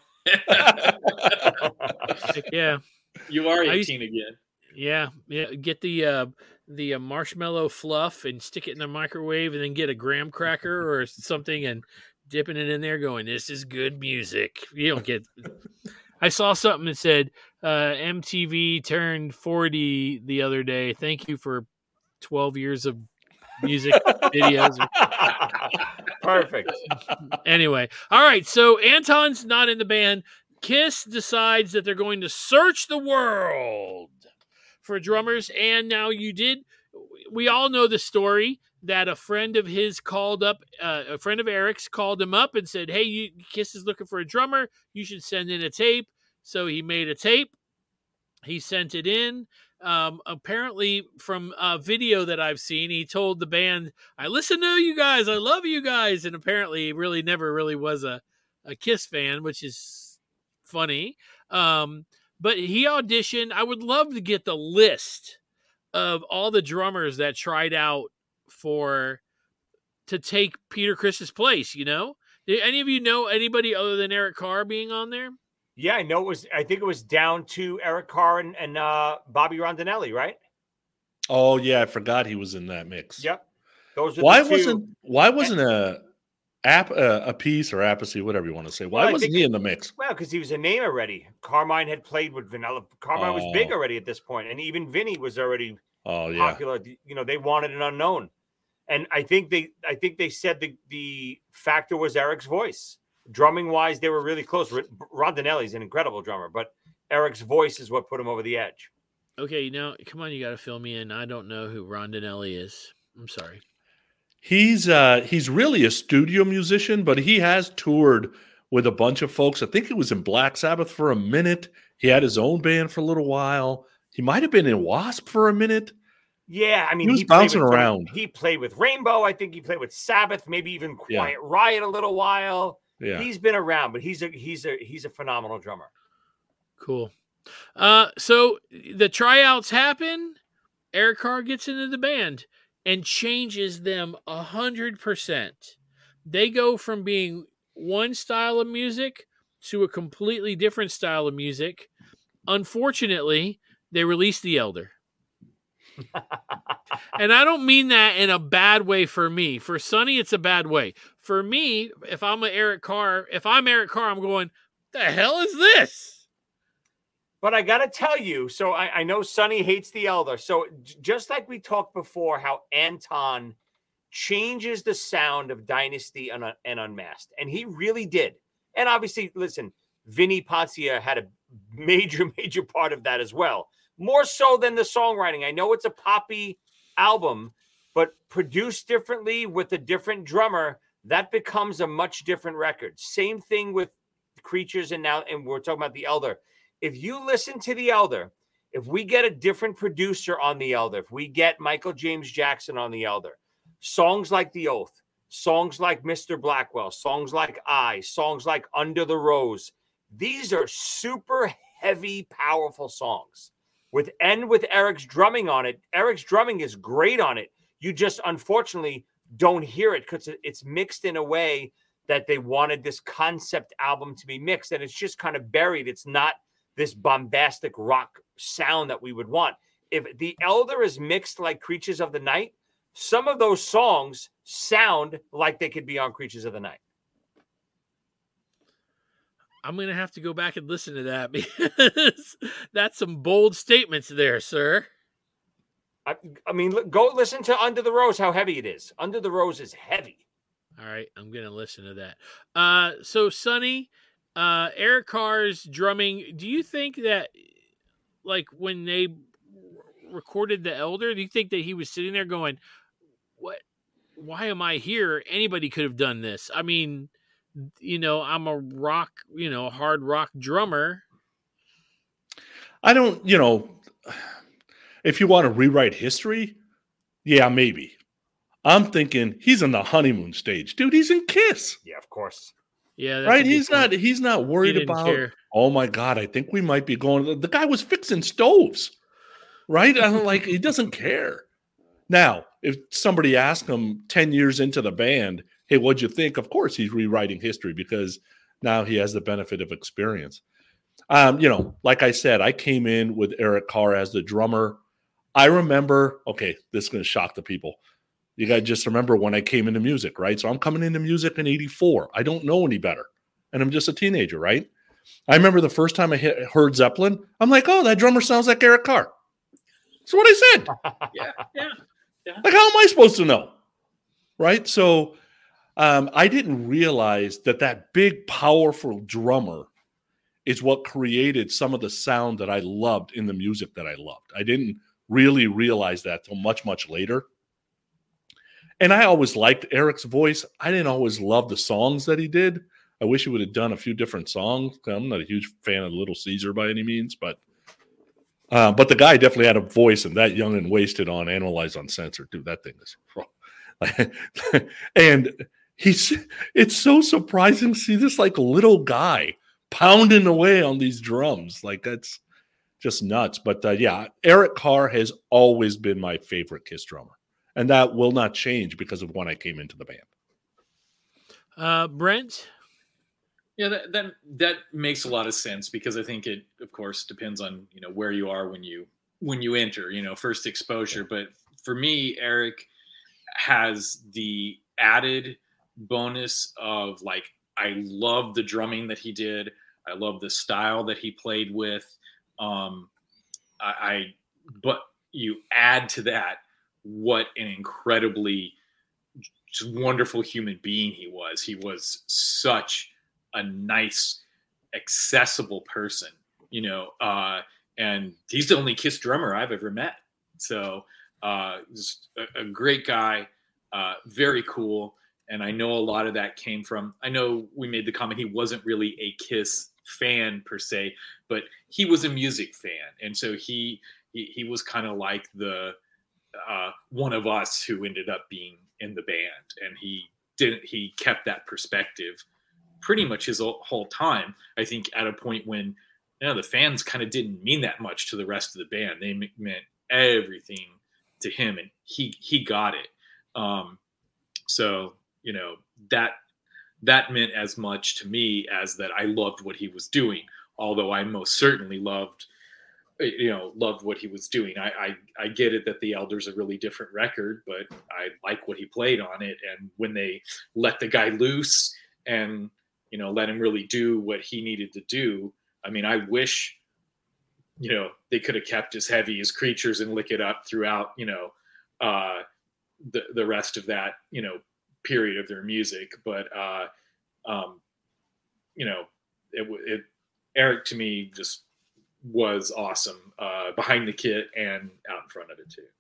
Heck yeah. You are I used- eighteen again. Yeah, yeah. Get the uh, the uh, marshmallow fluff and stick it in the microwave, and then get a graham cracker or something and dipping it in there. Going, this is good music. You don't get. I saw something that said uh, M T V turned forty the other day. Thank you for twelve years of music videos. Perfect. Anyway, all right. So Anton's not in the band. Kiss decides that they're going to search the world for drummers. And now you did. We all know the story that a friend of his called up, uh, a friend of Eric's called him up and said, hey, you, Kiss is looking for a drummer. You should send in a tape. So he made a tape. He sent it in. Um, apparently, from a video that I've seen, he told the band, I listen to you guys. I love you guys. And apparently, he really never really was a, a Kiss fan, which is funny. Um, but he auditioned. I would love to get the list of all the drummers that tried out for to take Peter Criss's place, you know? Did any of you know anybody other than Eric Carr being on there? Yeah, I know it was. I think it was down to Eric Carr and, and uh, Bobby Rondinelli, right? Oh yeah, I forgot he was in that mix. Yep. Those are Why the two. wasn't why wasn't a app uh, a piece or Apathy, whatever you want to say? Why Well, I wasn't think- he in the mix? Well, because he was a name already. Carmine had played with Vanilla. Carmine was big Oh. already at this point, and even Vinny was already Oh yeah. popular. You know, they wanted an unknown, and I think they, I think they said the the factor was Eric's voice. Drumming wise, they were really close. R- Rondinelli's an incredible drummer, but Eric's voice is what put him over the edge. Okay, now, come on, you got to fill me in. I don't know who Rondinelli is. I'm sorry. He's uh he's really a studio musician, but he has toured with a bunch of folks. I think he was in Black Sabbath for a minute. He had his own band for a little while. He might have been in Wasp for a minute. Yeah, I mean, He was played bouncing with- around. He played with Rainbow. I think he played with Sabbath, maybe even Yeah. Quiet Riot a little while. Yeah. He's been around, but he's a he's a he's a phenomenal drummer. Cool. Uh, so the tryouts happen. Eric Carr gets into the band and changes them a hundred percent. They go from being one style of music to a completely different style of music. Unfortunately, they released The Elder. And I don't mean that in a bad way for me. For Sonny, it's a bad way. For me, if I'm a Eric Carr, if I'm Eric Carr, I'm going, the hell is this? But I got to tell you, so I, I know Sonny hates the Elder. So j- just like we talked before, how Anton changes the sound of Dynasty and, and Unmasked. And he really did. And obviously, listen, Vinny Poncia had a major, major part of that as well. More so than the songwriting. I know it's a poppy album, but produced differently with a different drummer, that becomes a much different record. Same thing with Creatures and now, and we're talking about the Elder. If you listen to the Elder, if we get a different producer on the Elder, if we get Michael James Jackson on the Elder, songs like The Oath, songs like Mister Blackwell, songs like I, songs like Under the Rose, these are super heavy, powerful songs. With and with Eric's drumming on it, Eric's drumming is great on it. You just unfortunately don't hear it because it's mixed in a way that they wanted this concept album to be mixed, and it's just kind of buried. It's not this bombastic rock sound that we would want. If the Elder is mixed like Creatures of the Night, some of those songs sound like they could be on Creatures of the Night. I'm going to have to go back and listen to that because that's some bold statements there, sir. I, I mean, look, go listen to Under the Rose, how heavy it is. Under the Rose is heavy. All right, I'm going to listen to that. Uh, so, Sonny, uh, Eric Carr's drumming, do you think that, like, when they recorded The Elder, do you think that he was sitting there going, what? Why am I here? Anybody could have done this. I mean, you know, I'm a rock, you know, hard rock drummer. I don't, you know, if you want to rewrite history, yeah, maybe. I'm thinking he's in the honeymoon stage. Dude, he's in Kiss. Yeah, of course. Yeah, that's right? a good He's point. not he's not worried He didn't about, care. oh my God, I think we might be going. The guy was fixing stoves. Right? I'm like, he doesn't care. Now, if somebody asked him ten years into the band, hey, what'd you think? Of course he's rewriting history because now he has the benefit of experience. Um, you know, like I said, I came in with Eric Carr as the drummer. I remember, okay, this is going to shock the people. You got to just remember when I came into music, right? So I'm coming into music in eighty-four. I don't know any better. And I'm just a teenager, right? I remember the first time I hit, heard Zeppelin, I'm like, oh, that drummer sounds like Eric Carr. That's what I said. Yeah, yeah, yeah. Like, how am I supposed to know? Right? So um, I didn't realize that that big, powerful drummer is what created some of the sound that I loved in the music that I loved. I didn't really realize that till much, much later. And I always liked Eric's voice. I didn't always love the songs that he did. I wish he would have done a few different songs. I'm not a huge fan of Little Caesar by any means, but uh, but the guy definitely had a voice, and that Young and Wasted on Analyze Uncensored, dude, that thing is and he's it's so surprising to see this like little guy pounding away on these drums. Like, that's just nuts. But uh, yeah, Eric Carr has always been my favorite Kiss drummer. And that will not change because of when I came into the band. Uh, Brent? Yeah, that, that that makes a lot of sense because I think it, of course, depends on, you know, where you are when you when you enter, you know, first exposure. But for me, Eric has the added bonus of, like, I love the drumming that he did. I love the style that he played with. Um, I, I but you add to that what an incredibly wonderful human being he was. He was such a nice, accessible person, you know, uh, and he's the only Kiss drummer I've ever met. So uh, just a, a great guy, uh, very cool. And I know a lot of that came from, I know we made the comment, he wasn't really a Kiss fan per se, but he was a music fan. And so he, he, he was kind of like the, uh, one of us who ended up being in the band. And he didn't, he kept that perspective pretty much his whole time. I think at a point when, you know, the fans kind of didn't mean that much to the rest of the band. They m- meant everything to him, and he, he got it. Um, so, you know, that, that meant as much to me as that I loved what he was doing. Although I most certainly loved, you know, loved what he was doing. I, I, I get it that The Elder's a really different record, but I like what he played on it. And when they let the guy loose and, you know, let him really do what he needed to do. I mean, I wish you know, they could have kept as heavy as Creatures and Lick It Up throughout, you know, uh, the, the rest of that, you know, period of their music. But, uh, um, you know, it, it, Eric to me just was awesome, uh, behind the kit and out in front of it too.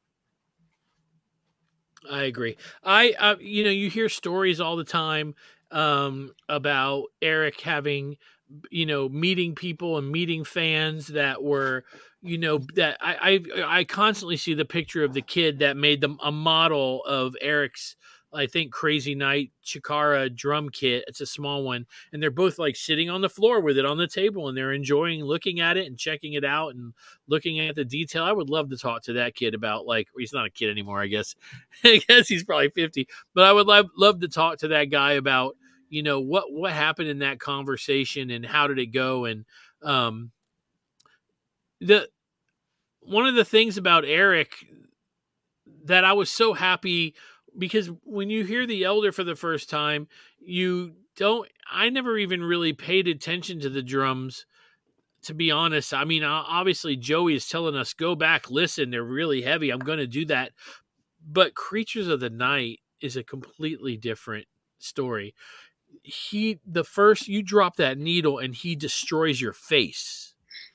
I agree. I, uh, you know, you hear stories all the time um, about Eric having, you know, meeting people and meeting fans that were, you know, that I, I, I constantly see the picture of the kid that made them a model of Eric's, I think, Crazy Night Chikara drum kit. It's a small one. And they're both like sitting on the floor with it on the table, and they're enjoying looking at it and checking it out and looking at the detail. I would love to talk to that kid about, like, he's not a kid anymore, I guess. I guess he's probably fifty, but I would love, love to talk to that guy about, you know, what, what happened in that conversation and how did it go? And, um, the, one of the things about Eric that I was so happy, because when you hear The Elder for the first time, you don't, I never even really paid attention to the drums, to be honest. I mean, obviously Joey is telling us, go back, listen, they're really heavy. I'm going to do that. But Creatures of the Night is a completely different story. He, the first, you drop that needle and he destroys your face,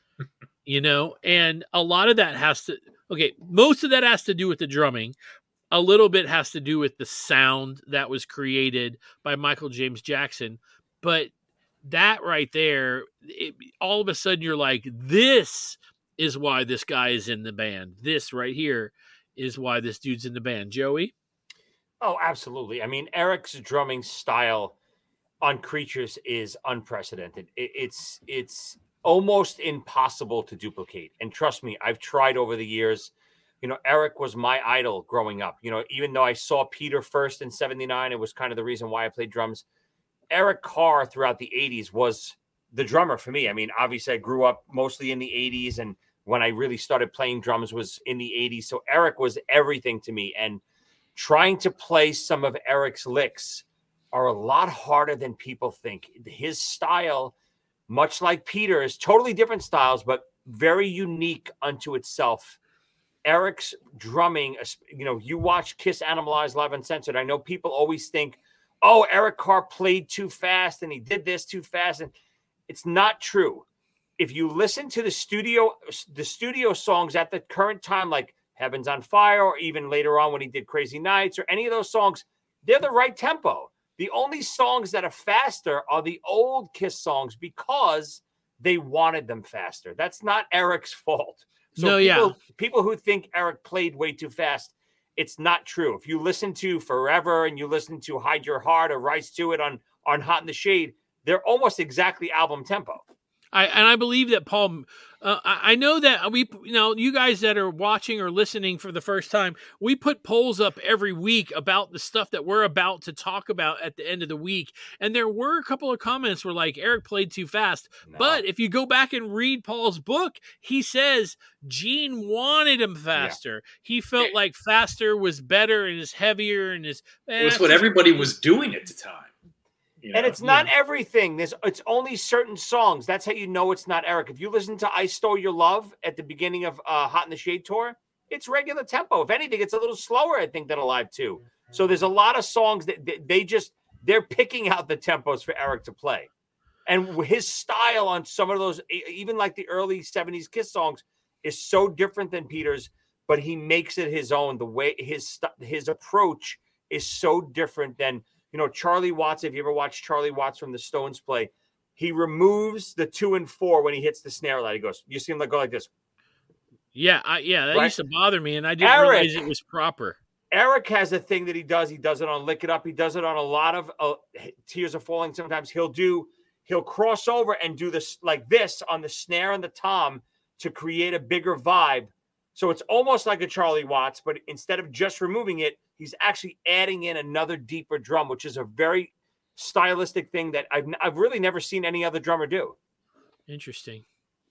you know? And a lot of that has to, okay, most of that has to do with the drumming. A little bit has to do with the sound that was created by Michael James Jackson. But that right there, it, all of a sudden you're like, this is why this guy is in the band. This right here is why this dude's in the band. Joey? Oh, absolutely. I mean, Eric's drumming style on Creatures is unprecedented. It, it's it's almost impossible to duplicate. And trust me, I've tried over the years. You know, Eric was my idol growing up. You know, even though I saw Peter first in seventy-nine, it was kind of the reason why I played drums. Eric Carr throughout the eighties was the drummer for me. I mean, obviously I grew up mostly in the eighties, and when I really started playing drums was in the eighties. So Eric was everything to me. And trying to play some of Eric's licks are a lot harder than people think. His style, much like Peter's, totally different styles, but very unique unto itself. Eric's drumming, you know, you watch Kiss Animalized Live Uncensored. I know people always think, oh, Eric Carr played too fast and he did this too fast. And it's not true. If you listen to the studio, the studio songs at the current time, like Heaven's on Fire, or even later on when he did Crazy Nights, or any of those songs, they're the right tempo. The only songs that are faster are the old Kiss songs because they wanted them faster. That's not Eric's fault. So no, people, yeah. people who think Eric played way too fast, it's not true. If you listen to Forever and you listen to Hide Your Heart or Rise to It on, on Hot in the Shade, they're almost exactly album tempo. I, and I believe that Paul, uh, I, I know that we, you know, you guys that are watching or listening for the first time, we put polls up every week about the stuff that we're about to talk about at the end of the week. And there were a couple of comments where like Eric played too fast. No. But if you go back and read Paul's book, he says Gene wanted him faster. Yeah. He felt like faster was better and is heavier and is. Eh, it was what everybody was doing at the time. You know, and it's not yeah. everything. There's it's only certain songs. That's how you know it's not Eric. If you listen to I Stole Your Love at the beginning of uh, Hot in the Shade tour, it's regular tempo. If anything, it's a little slower, I think, than Alive two. So there's a lot of songs that they just, they're picking out the tempos for Eric to play. And his style on some of those, even like the early seventies Kiss songs, is so different than Peter's, but he makes it his own. The way his his approach is so different than, you know, Charlie Watts. If you ever watch Charlie Watts from the Stones play, he removes the two and four when he hits the snare line. He goes, you see him like go like this. Yeah, I, yeah, that right? used to bother me, and I didn't Eric, realize it was proper. Eric has a thing that he does. He does it on Lick It Up. He does it on a lot of uh, Tears Are Falling. Sometimes he'll do, he'll cross over and do this like this on the snare and the tom to create a bigger vibe. So it's almost like a Charlie Watts, but instead of just removing it, he's actually adding in another deeper drum, which is a very stylistic thing that I've I've really never seen any other drummer do. Interesting.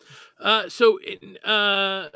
Uh, so uh,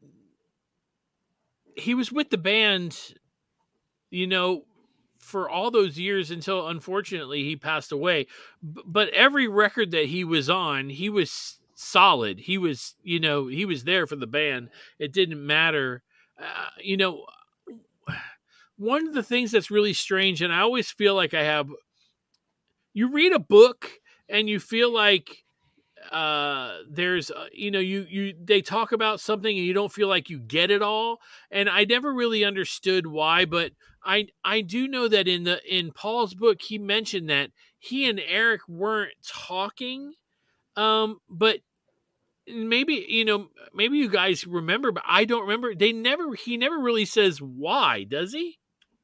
he was with the band, you know, for all those years until unfortunately he passed away. B- but every record that he was on, he was solid. He was, you know, he was there for the band. It didn't matter. Uh, you know, one of the things that's really strange, and I always feel like I have, you read a book and you feel like uh, there's, uh, you know, you, you, they talk about something and you don't feel like you get it all. And I never really understood why, but I, I do know that in the, in Paul's book, he mentioned that he and Eric weren't talking. Um, but maybe, you know, maybe you guys remember, but I don't remember. They never, he never really says why, does he?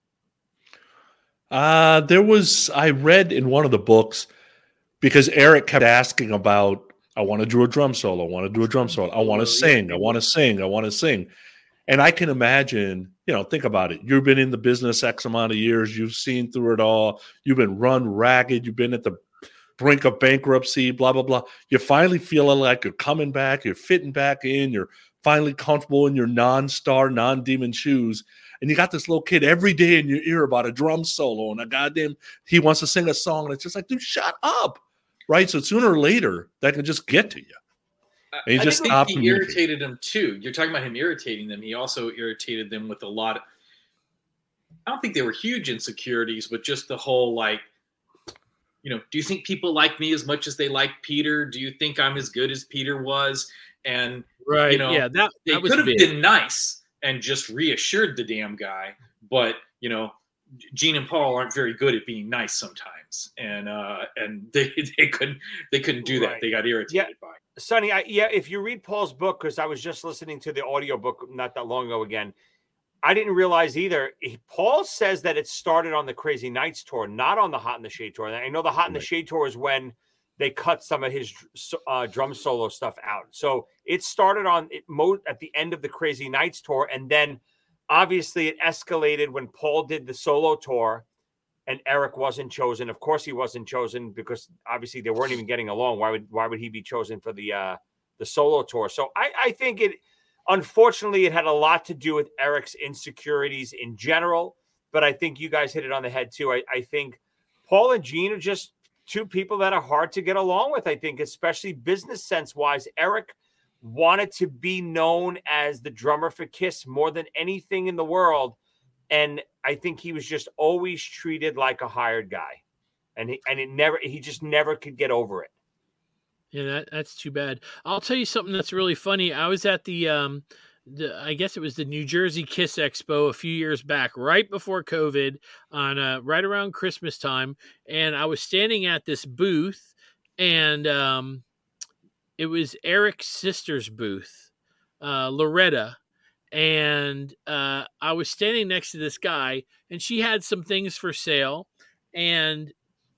Uh, there was, I read in one of the books, because Eric kept asking about, I want to do a drum solo, I want to do a drum solo, I want to sing, I want to sing, I want to sing. And I can imagine, you know, think about it. You've been in the business X amount of years. You've seen through it all. You've been run ragged. You've been at the brink of bankruptcy, blah, blah, blah. You're finally feeling like you're coming back. You're fitting back in. You're finally comfortable in your non-star, non-demon shoes. And you got this little kid every day in your ear about a drum solo and a goddamn, he wants to sing a song. And it's just like, dude, shut up. Right? So sooner or later, that can just get to you. And he I just think stopped. he irritated them too. You're talking about him irritating them. He also irritated them with a lot of, I don't think they were huge insecurities, but just the whole like, you know, do you think people like me as much as they like Peter? Do you think I'm as good as Peter was? And Right. you know, yeah, that, they that was could have big. been nice and just reassured the damn guy, but you know, Gene and Paul aren't very good at being nice sometimes, and uh, and they they couldn't they couldn't do that. Right. They got irritated Yeah. by it. Sonny, I, yeah, if you read Paul's book, because I was just listening to the audio book not that long ago again, I didn't realize either. He, Paul says that it started on the Crazy Nights tour, not on the Hot in the Shade tour. And I know the Hot in the Right. Shade tour is when they cut some of his uh, drum solo stuff out. So it started on it mo- at the end of the Crazy Nights tour, and then obviously it escalated when Paul did the solo tour. And Eric wasn't chosen. Of course, he wasn't chosen because obviously they weren't even getting along. Why would why would he be chosen for the uh, the solo tour? So I, I think it, unfortunately, it had a lot to do with Eric's insecurities in general. But I think you guys hit it on the head too. I, I think Paul and Gene are just two people that are hard to get along with. I think, especially business sense wise, Eric wanted to be known as the drummer for Kiss more than anything in the world. And I think he was just always treated like a hired guy, and he, and it never, he just never could get over it. Yeah, that, that's too bad. I'll tell you something that's really funny. I was at the, um, the, I guess it was the New Jersey Kiss Expo a few years back, right before COVID, on uh, right around Christmas time, and I was standing at this booth, and um, it was Eric's sister's booth, uh, Loretta. And uh, I was standing next to this guy, and she had some things for sale, and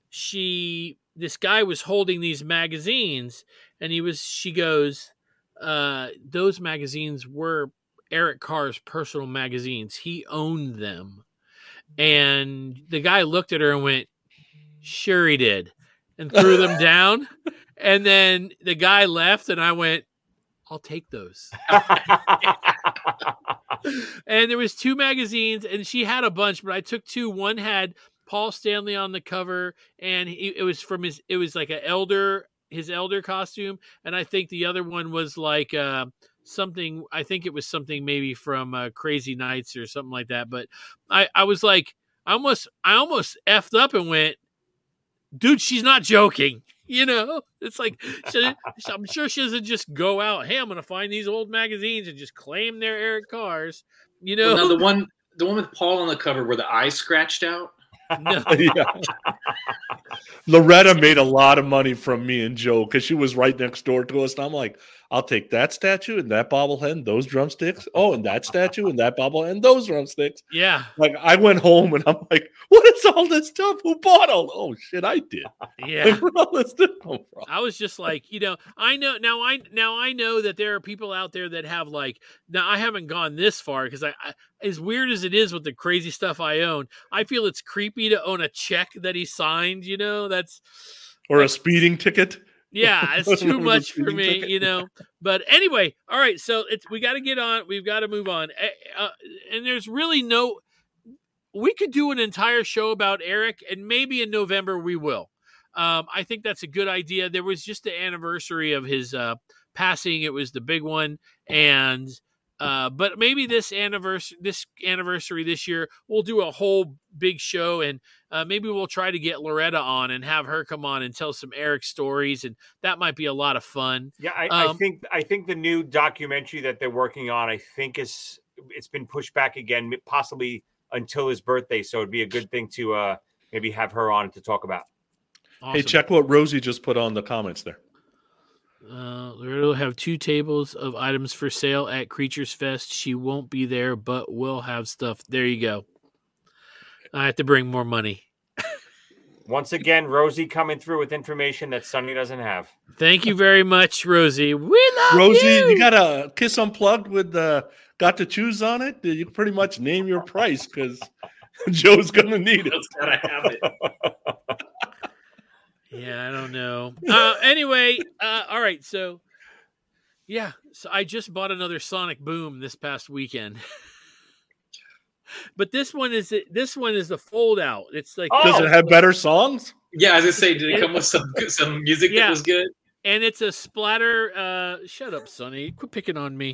she, this guy was holding these magazines, and he was, she goes, uh, those magazines were Eric Carr's personal magazines. He owned them. And the guy looked at her and went, sure he did, and threw them down. And then the guy left, and I went, I'll take those. And there was two magazines, and she had a bunch, but I took two. One had Paul Stanley on the cover, and he, it was from his, it was like an elder, his elder costume. And I think the other one was like uh, something, I think it was something maybe from uh, Crazy Nights or something like that. But I, I was like, I almost, I almost effed up and went, dude, she's not joking. You know, it's like, she, I'm sure she doesn't just go out, hey, I'm going to find these old magazines and just claim they're Eric Carr's, you know? Well, now the one, the one with Paul on the cover where the eyes scratched out. No. Yeah. Loretta made a lot of money from me and Joe because she was right next door to us. And I'm like, I'll take that statue and that bobblehead and those drumsticks. Oh, and that statue and that bobblehead and those drumsticks. Yeah. Like, I went home and I'm like, what is all this stuff? Who bought all? Oh, shit, I did. Yeah. Like, where all this stuff come from? I was just like, you know, I know now I now I know that there are people out there that have like, now I haven't gone this far because I, I as weird as it is with the crazy stuff I own, I feel it's creepy to own a check that he signed, you know, that's Or a speeding ticket. yeah, it's too Remember the much for speeding me, ticket? you know. But anyway, all right, so it's we got to get on. We've got to move on, uh, and there's really no. We could do an entire show about Eric, and maybe in November we will. Um, I think that's a good idea. There was just the anniversary of his uh, passing. It was the big one. And uh, but maybe this anniversary, this anniversary this year, we'll do a whole big show, and uh, maybe we'll try to get Loretta on and have her come on and tell some Eric stories, and that might be a lot of fun. Yeah, I, Um, I think I think the new documentary that they're working on, I think is it's been pushed back again, possibly until his birthday. So it'd be a good thing to uh, maybe have her on to talk about. Awesome. Hey, check what Rosie just put on the comments there. Uh, Loretta will have two tables of items for sale at Creatures Fest. She won't be there, but will have stuff. There you go. I have to bring more money. Once again, Rosie coming through with information that Sonny doesn't have. Thank you very much, Rosie. We love Rosie, you. you got a Kiss Unplugged with the got to choose on it? You can pretty much name your price because Joe's going to need it. Joe's gotta have it. Yeah, I don't know. Uh, anyway, uh, all right. So, yeah, so I just bought another Sonic Boom this past weekend, but this one is this one is the fold out. It's like Oh! Does it have better songs? Yeah, I was gonna say, did it come with some some music Yeah. that was good? and it's a splatter. Uh, shut up, Sonny. Quit picking on me.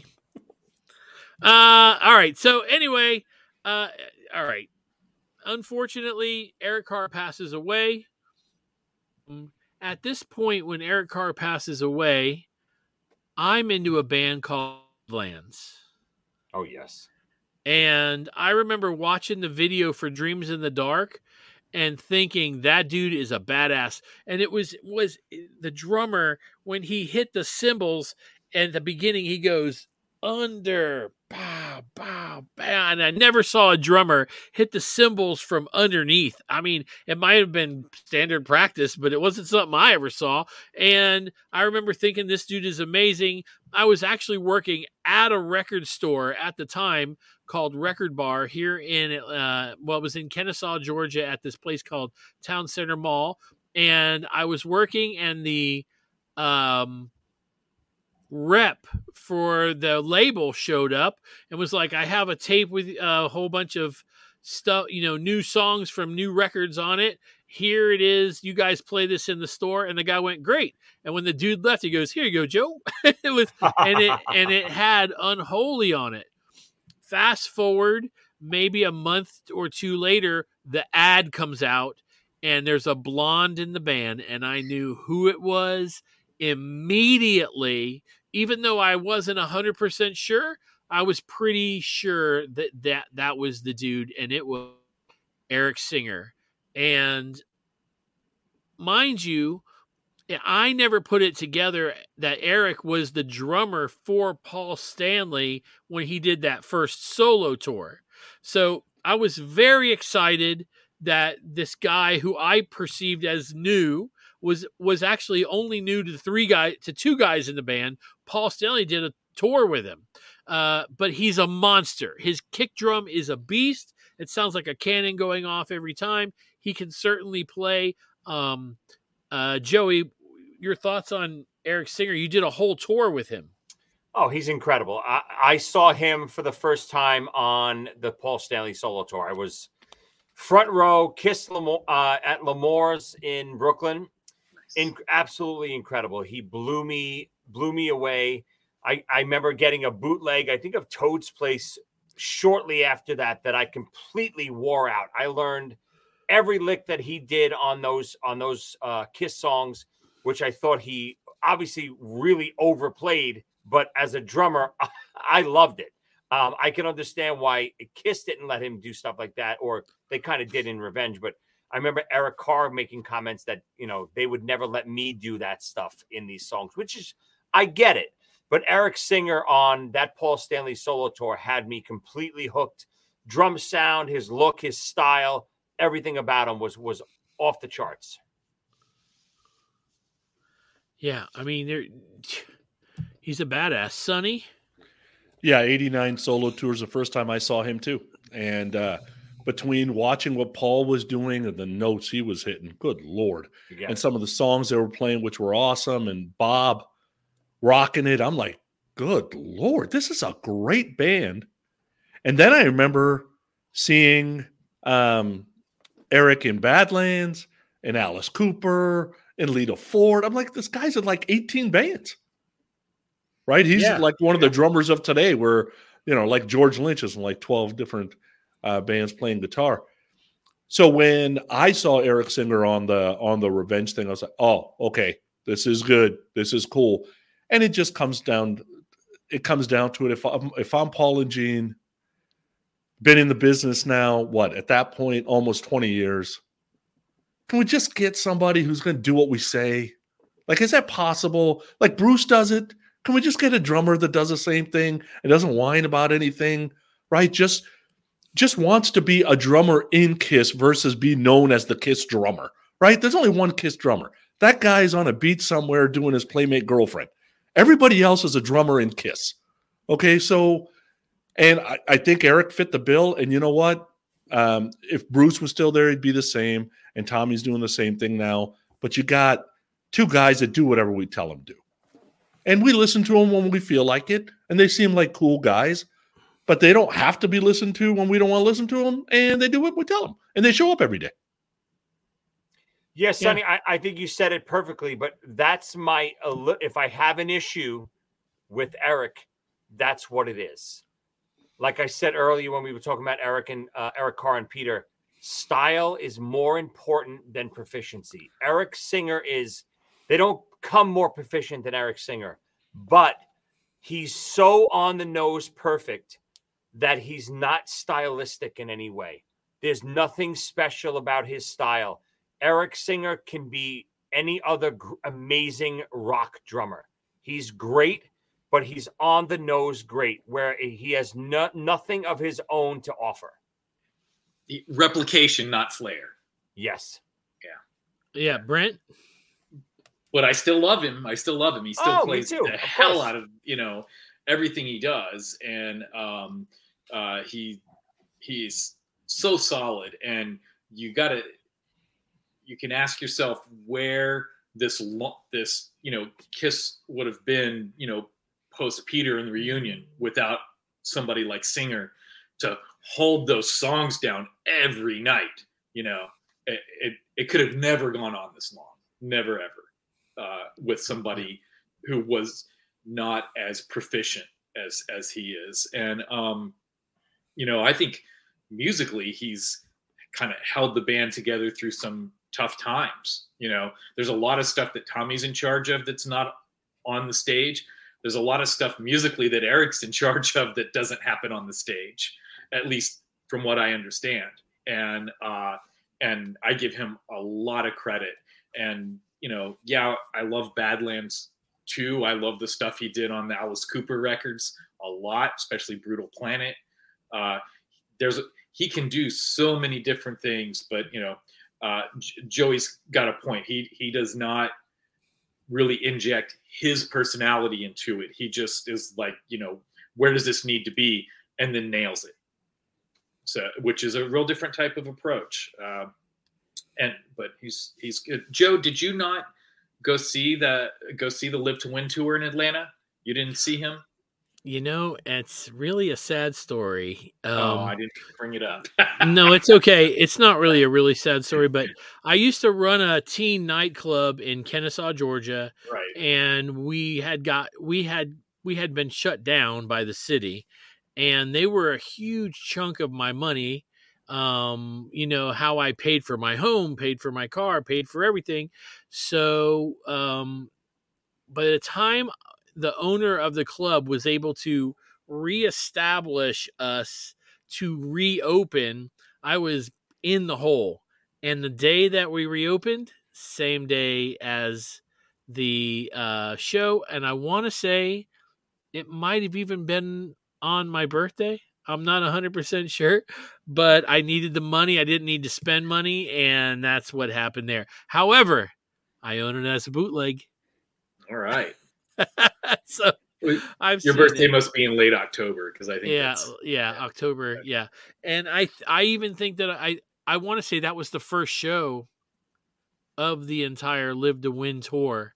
Uh, all right. So anyway, uh, all right. Unfortunately, Eric Carr passes away. At this point, when Eric Carr passes away, I'm into a band called Lands. Oh, yes. And I remember watching the video for Dreams in the Dark and thinking that dude is a badass. And it was was the drummer, when he hit the cymbals at the beginning, he goes under, bow, bow, bow. And I never saw a drummer hit the cymbals from underneath. I mean, it might have been standard practice, but it wasn't something I ever saw. And I remember thinking this dude is amazing. I was actually working at a record store at the time called Record Bar here in, uh, well, it was in Kennesaw, Georgia, at this place called Town Center Mall. And I was working, and the um, rep for the label showed up and was like, I have a tape with a whole bunch of stuff, you know, new songs from new records on it. Here it is. You guys play this in the store. And the guy went, great. And when the dude left, he goes, here you go, Joe. it was, and it, and it had Unholy on it. Fast forward maybe a month or two later, the ad comes out and there's a blonde in the band, and I knew who it was immediately. Even though I wasn't one hundred percent sure, I was pretty sure that that, that was the dude, and it was Eric Singer. And mind you, I never put it together that Eric was the drummer for Paul Stanley when he did that first solo tour. So I was very excited that this guy who I perceived as new was was actually only new to the three guys, to two guys in the band. Paul Stanley did a tour with him, uh, but he's a monster. His kick drum is a beast. It sounds like a cannon going off every time. He can certainly play. Um, uh, Joey, your thoughts on Eric Singer? You did a whole tour with him. Oh, he's incredible. I, I saw him for the first time on the Paul Stanley solo tour. I was front row, Kiss L'Amour, uh, at L'Amour's in Brooklyn. In, absolutely incredible. He blew me, blew me away. I, I remember getting a bootleg, I think of Toad's Place shortly after that, that I completely wore out. I learned every lick that he did on those, on those uh, Kiss songs, which I thought he obviously really overplayed. But as a drummer, I loved it. Um, I can understand why Kiss didn't let him do stuff like that, or they kind of did in Revenge. But I remember Eric Carr making comments that, you know, they would never let me do that stuff in these songs, which is, I get it. But Eric Singer on that Paul Stanley solo tour had me completely hooked. Drum sound, his look, his style, everything about him was was off the charts. Yeah, I mean, there. He's a badass. Sonny? Yeah, eighty-nine solo tours the first time I saw him too. And uh, between watching what Paul was doing and the notes he was hitting, good Lord. Yeah. And some of the songs they were playing, which were awesome, and Bob rocking it, I'm like, good Lord, this is a great band. And then I remember seeing um, Eric in Badlands, and Alice Cooper and Lita Ford. I'm like, this guy's in like eighteen bands, right? He's Yeah. like one of the drummers of today where, you know, like George Lynch is in like twelve different uh, bands playing guitar. So when I saw Eric Singer on the on the Revenge thing, I was like, oh, okay, this is good. This is cool. And it just comes down, it comes down to it. If I'm, if I'm Paul and Gene, been in the business now, what, at that point, almost twenty years, can we just get somebody who's going to do what we say? Like, is that possible? Like Bruce does it. Can we just get a drummer that does the same thing and doesn't whine about anything, right? Just just wants to be a drummer in Kiss versus be known as the Kiss drummer, right? There's only one Kiss drummer. That guy's on a beach somewhere doing his Playmate Girlfriend. Everybody else is a drummer in Kiss. Okay, so, and I, I think Eric fit the bill. And you know what? Um, if Bruce was still there, he'd be the same. And Tommy's doing the same thing now. But you got two guys that do whatever we tell them to. And we listen to them when we feel like it. And they seem like cool guys. But they don't have to be listened to when we don't want to listen to them. And they do what we tell them. And they show up every day. Yes, Sonny, yeah. I, I think you said it perfectly. But that's my – if I have an issue with Eric, that's what it is. Like I said earlier when we were talking about Eric and uh, Eric Carr and Peter, style is more important than proficiency. Eric Singer is – they don't come more proficient than Eric Singer. But he's so on the nose perfect that he's not stylistic in any way. There's nothing special about his style. Eric Singer can be any other gr- amazing rock drummer. He's great, but he's on the nose great, where he has no, nothing of his own to offer. Replication, not flair. Yes. Yeah. Yeah, Brent? But I still love him. I still love him. He still Oh, plays me too, the of hell course. out of, you know, everything he does. And um, uh, he he's so solid. And you got to, you can ask yourself where this, lo- this, you know, Kiss would have been, you know, post Peter and the reunion without somebody like Singer to hold those songs down every night. You know, it, it, it could have never gone on this long. Never, ever. Uh, with somebody who was not as proficient as as he is. And, um, you know, I think musically he's kind of held the band together through some tough times. You know, there's a lot of stuff that Tommy's in charge of that's not on the stage. There's a lot of stuff musically that Eric's in charge of that doesn't happen on the stage, at least from what I understand. And, uh, and I give him a lot of credit. And, you know, yeah, I love Badlands too. I love the stuff he did on the Alice Cooper records a lot, especially Brutal Planet. Uh, there's he can do so many different things, but you know, uh, J- Joey's got a point. He he does not really inject his personality into it. He just is like, you know, where does this need to be, and then nails it. So, which is a real different type of approach. Uh, And but he's he's good. Joe, did you not go see the go see the Live to Win tour in Atlanta? You didn't see him? You know, it's really a sad story. Um, oh, I didn't bring it up. no, it's okay. It's not really a really sad story, but I used to run a teen nightclub in Kennesaw, Georgia, Right. and we had got we had we had been shut down by the city, and they were a huge chunk of my money. Um, you know, how I paid for my home, paid for my car, paid for everything. So, um, by the time the owner of the club was able to reestablish us to reopen, I was in the hole. And the day that we reopened, same day as the uh, show. And I want to say it might have even been on my birthday. I'm not one hundred percent sure, but I needed the money. I didn't need to spend money, and that's what happened there. However, I own it as a bootleg. All right. so I've Your seen birthday it. must be in late October, because I think Yeah, that's, yeah, yeah. October, yeah. And I I even think that I, I want to say that was the first show of the entire Live to Win tour.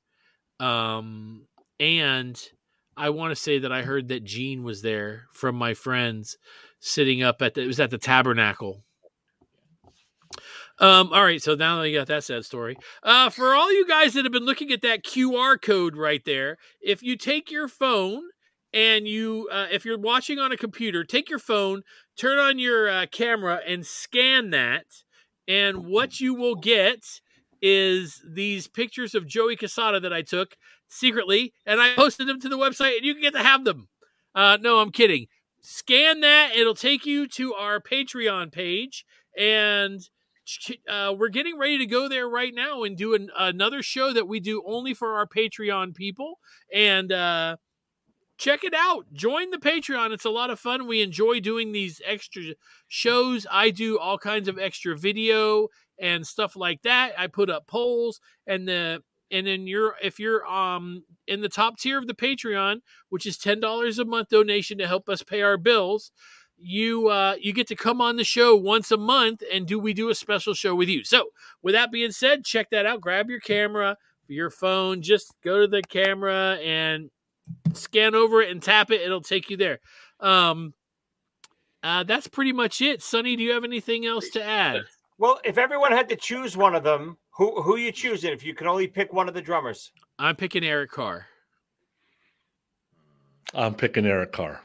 Um, and I want to say that I heard that Gene was there from my friends sitting up at the, it was at the Tabernacle. Um, all right, so now that you got that sad story. Uh, for all you guys that have been looking at that Q R code right there, if you take your phone and you, uh, if you're watching on a computer, take your phone, turn on your uh, camera, and scan that, and what you will get is these pictures of Joey Quesada that I took secretly, and I posted them to the website, and you can get to have them. Uh, no, I'm kidding. Scan that; it'll take you to our Patreon page, and Uh, we're getting ready to go there right now and do an, another show that we do only for our Patreon people. And uh, check it out. Join the Patreon. It's a lot of fun. We enjoy doing these extra shows. I do all kinds of extra video and stuff like that. I put up polls, and the and then you're if you're um in the top tier of the Patreon, which is ten dollars a month donation to help us pay our bills. You uh, you get to come on the show once a month, and do we do a special show with you? So, with that being said, check that out. Grab your camera, your phone. Just go to the camera and scan over it and tap it. It'll take you there. Um, uh, that's pretty much it. Sonny, do you have anything else to add? Well, if everyone had to choose one of them, who who are you choosing? If you can only pick one of the drummers, I'm picking Eric Carr. I'm picking Eric Carr.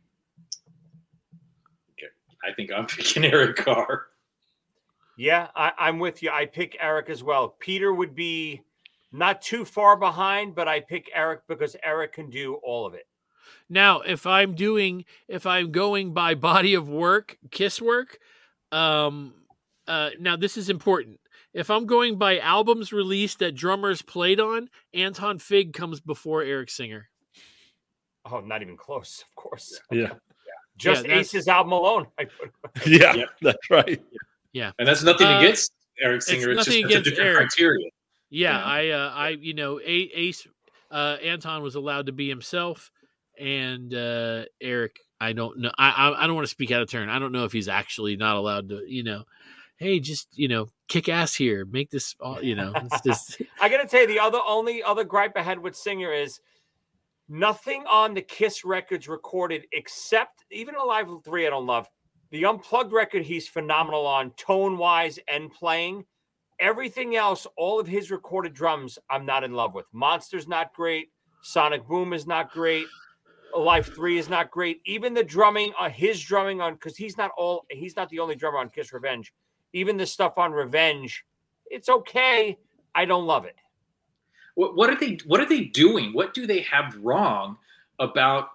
I think I'm picking Eric Carr. Yeah, I, I'm with you. I pick Eric as well. Peter would be not too far behind, but I pick Eric because Eric can do all of it. Now, if I'm doing, if I'm going by body of work, Kiss work, um, uh, now this is important. If I'm going by albums released that drummers played on, Anton Fig comes before Eric Singer. Oh, not even close, of course. Yeah. Just yeah, Ace's album alone. yeah, yep. That's right. Yeah, and that's nothing uh, against Eric Singer. It's, it's just against a different Eric. criteria. Yeah, yeah. I, uh, I, you know, Ace, uh, Anton was allowed to be himself, and uh, Eric, I don't know. I, I, I don't want to speak out of turn. I don't know if he's actually not allowed to. You know, hey, just you know, kick ass here, make this. All, you know, it's just. I gotta tell you, the other only other gripe I had with Singer is. Nothing on the Kiss records recorded except even Alive three I don't love. The Unplugged record he's phenomenal on, tone-wise and playing. Everything else, all of his recorded drums, I'm not in love with. Monster's not great. Sonic Boom is not great. Alive three is not great. Even the drumming, uh, his drumming on, because he's not all, he's not the only drummer on Kiss Revenge. Even the stuff on Revenge, it's okay. I don't love it. What, what are they? What are they doing? What do they have wrong about?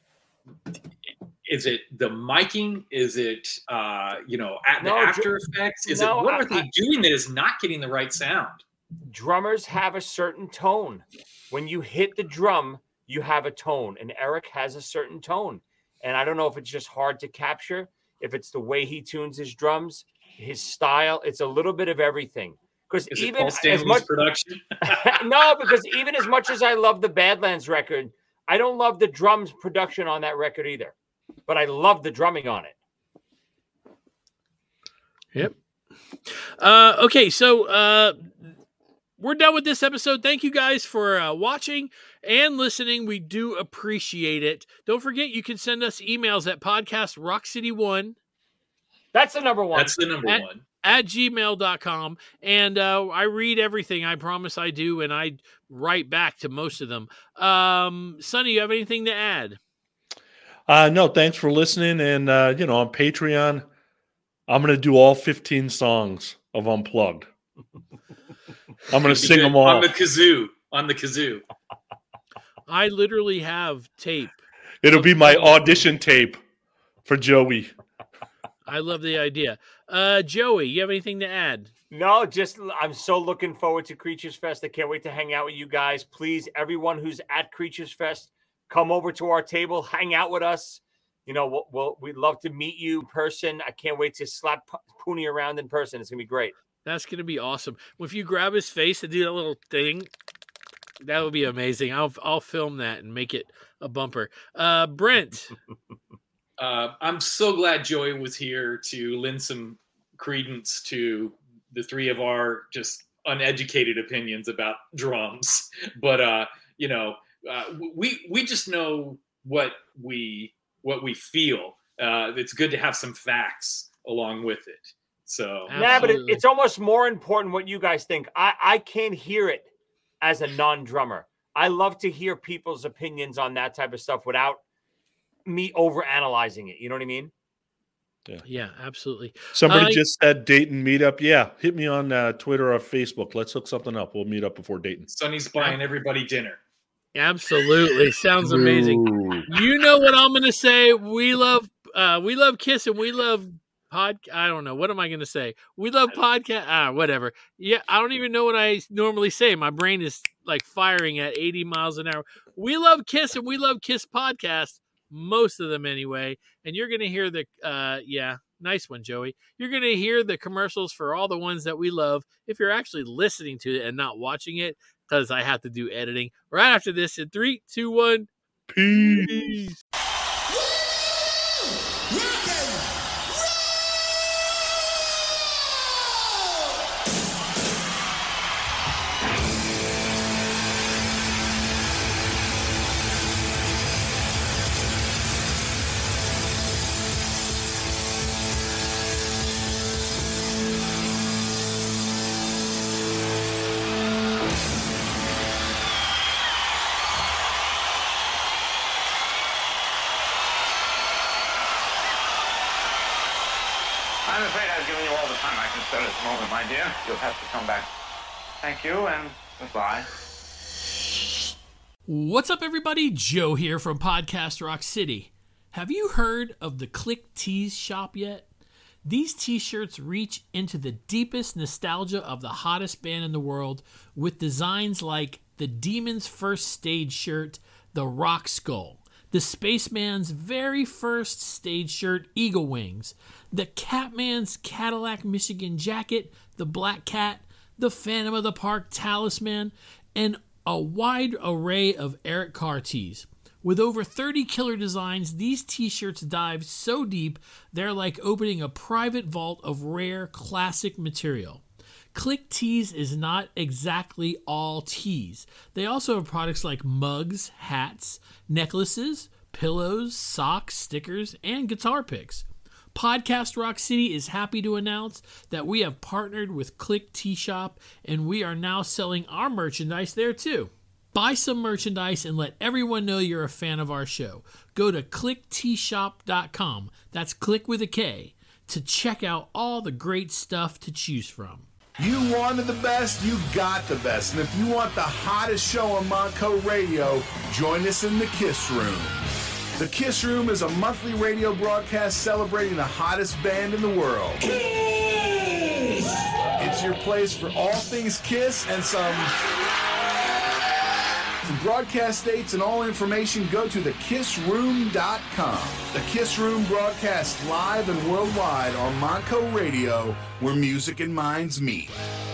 Is it the miking? Is it uh, you know at, No, the After Effects? Is no, it what I- are they I- doing that is not getting the right sound? Drummers have a certain tone. When you hit the drum, you have a tone, and Eric has a certain tone. And I don't know if it's just hard to capture, if it's the way he tunes his drums, his style. It's a little bit of everything. Because Is it even Paul as Stanley's much production? no, because even as much as I love the Badlands record, I don't love the drums production on that record either. But I love the drumming on it. Yep. Uh, okay, so uh, we're done with this episode. Thank you guys for uh, watching and listening. We do appreciate it. Don't forget, you can send us emails at podcast rock city one. That's the number one. That's the number At- one. at gmail dot com. And uh, I read everything. I promise I do. And I write back to most of them. Um, Sonny, you have anything to add? Uh, no, thanks for listening. And, uh, you know, on Patreon, I'm going to do all fifteen songs of Unplugged. I'm going to sing them all. On the kazoo. On the kazoo. I literally have tape. It'll be my audition tape for Joey. I love the idea. Uh, Joey, you have anything to add? No, just I'm so looking forward to Creatures Fest. I can't wait to hang out with you guys. Please, everyone who's at Creatures Fest, come over to our table, hang out with us. You know, we'll, we'll, we'd love to meet you in person. I can't wait to slap Pooney around in person. It's going to be great. That's going to be awesome. If you grab his face and do that little thing, that would be amazing. I'll I'll film that and make it a bumper. Uh, Brent. Uh, I'm so glad Joey was here to lend some credence to the three of our just uneducated opinions about drums. But uh, you know, uh, we we just know what we what we feel. Uh, it's good to have some facts along with it. So yeah, but it, Absolutely. it's almost more important what you guys think. I, I can't hear it as a non-drummer. I love to hear people's opinions on that type of stuff without me over-analyzing it. You know what I mean? Yeah, absolutely. Somebody Uh, just said Dayton meetup. Yeah, hit me on uh, Twitter or Facebook. Let's hook something up. We'll meet up before Dayton. Sonny's buying everybody dinner. Absolutely. Sounds amazing. You know what I'm going to say? We love uh, we love Kiss and we love pod. I don't know. What am I going to say? We love podcast. Ah, whatever. Yeah, I don't even know what I normally say. My brain is like firing at eighty miles an hour. We love Kiss and we love Kiss podcast. Most of them anyway. And you're going to hear the, uh, yeah, nice one, Joey. You're going to hear the commercials for all the ones that we love if you're actually listening to it and not watching it, because I have to do editing right after this in three, two, one. Peace. I'm afraid I've given you all the time I can spare at the moment, my dear. You'll have to come back. Thank you, and goodbye. What's up, everybody? Joe here from Podcast Rock City. Have you heard of the Click Tees shop yet? These t-shirts reach into the deepest nostalgia of the hottest band in the world with designs like the Demon's first stage shirt, the Rock Skull, the Spaceman's very first stage shirt, Eagle Wings, the Catman's Cadillac Michigan jacket, the Black Cat, the Phantom of the Park Talisman, and a wide array of Eric Carr tees. With over thirty killer designs, these t-shirts dive so deep, they're like opening a private vault of rare, classic material. Click Tees is not exactly all tees. They also have products like mugs, hats, necklaces, pillows, socks, stickers, and guitar picks. Podcast Rock City is happy to announce that we have partnered with Click Tee Shop, and we are now selling our merchandise there too. Buy some merchandise and let everyone know you're a fan of our show. Go to click tee shop dot com, that's click with a K, to check out all the great stuff to choose from. You wanted the best, you got the best. And if you want the hottest show on Monco Radio, join us in the Kiss Room. The Kiss Room is a monthly radio broadcast celebrating the hottest band in the world. Kiss! It's your place for all things Kiss and some... For broadcast dates and all information, go to the kiss room dot com. The Kiss Room broadcasts live and worldwide on Monco Radio, where music and minds meet.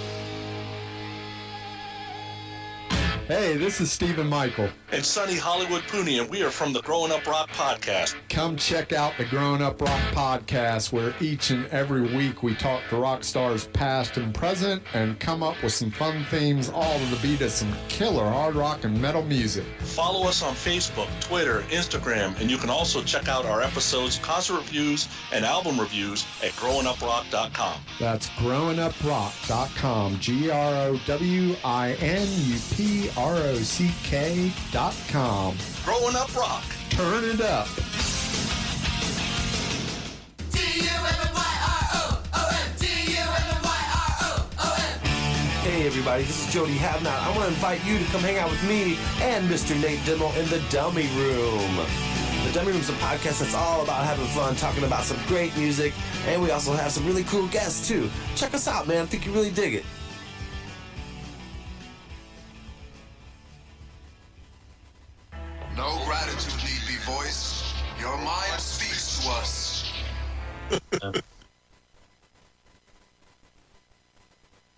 Hey, this is Stephen Michael. And Sonny Hollywood Pooney, and we are from the Growing Up Rock Podcast. Come check out the Growing Up Rock Podcast, where each and every week we talk to rock stars past and present and come up with some fun themes, all to the beat of some killer hard rock and metal music. Follow us on Facebook, Twitter, Instagram, and you can also check out our episodes, concert reviews, and album reviews at growing up rock dot com. That's growing up rock dot com, G R O W I N U P R O C K dot com. Growing Up Rock. Turn it up. Hey everybody, this is Jody Havnot. I want to invite you to come hang out with me and Mister Nate Dimmel in the Dummy Room. The Dummy Room's a podcast that's all about having fun, talking about some great music, and we also have some really cool guests too. Check us out, man. I think you really dig it. No gratitude need be voiced. Your mind speaks to us.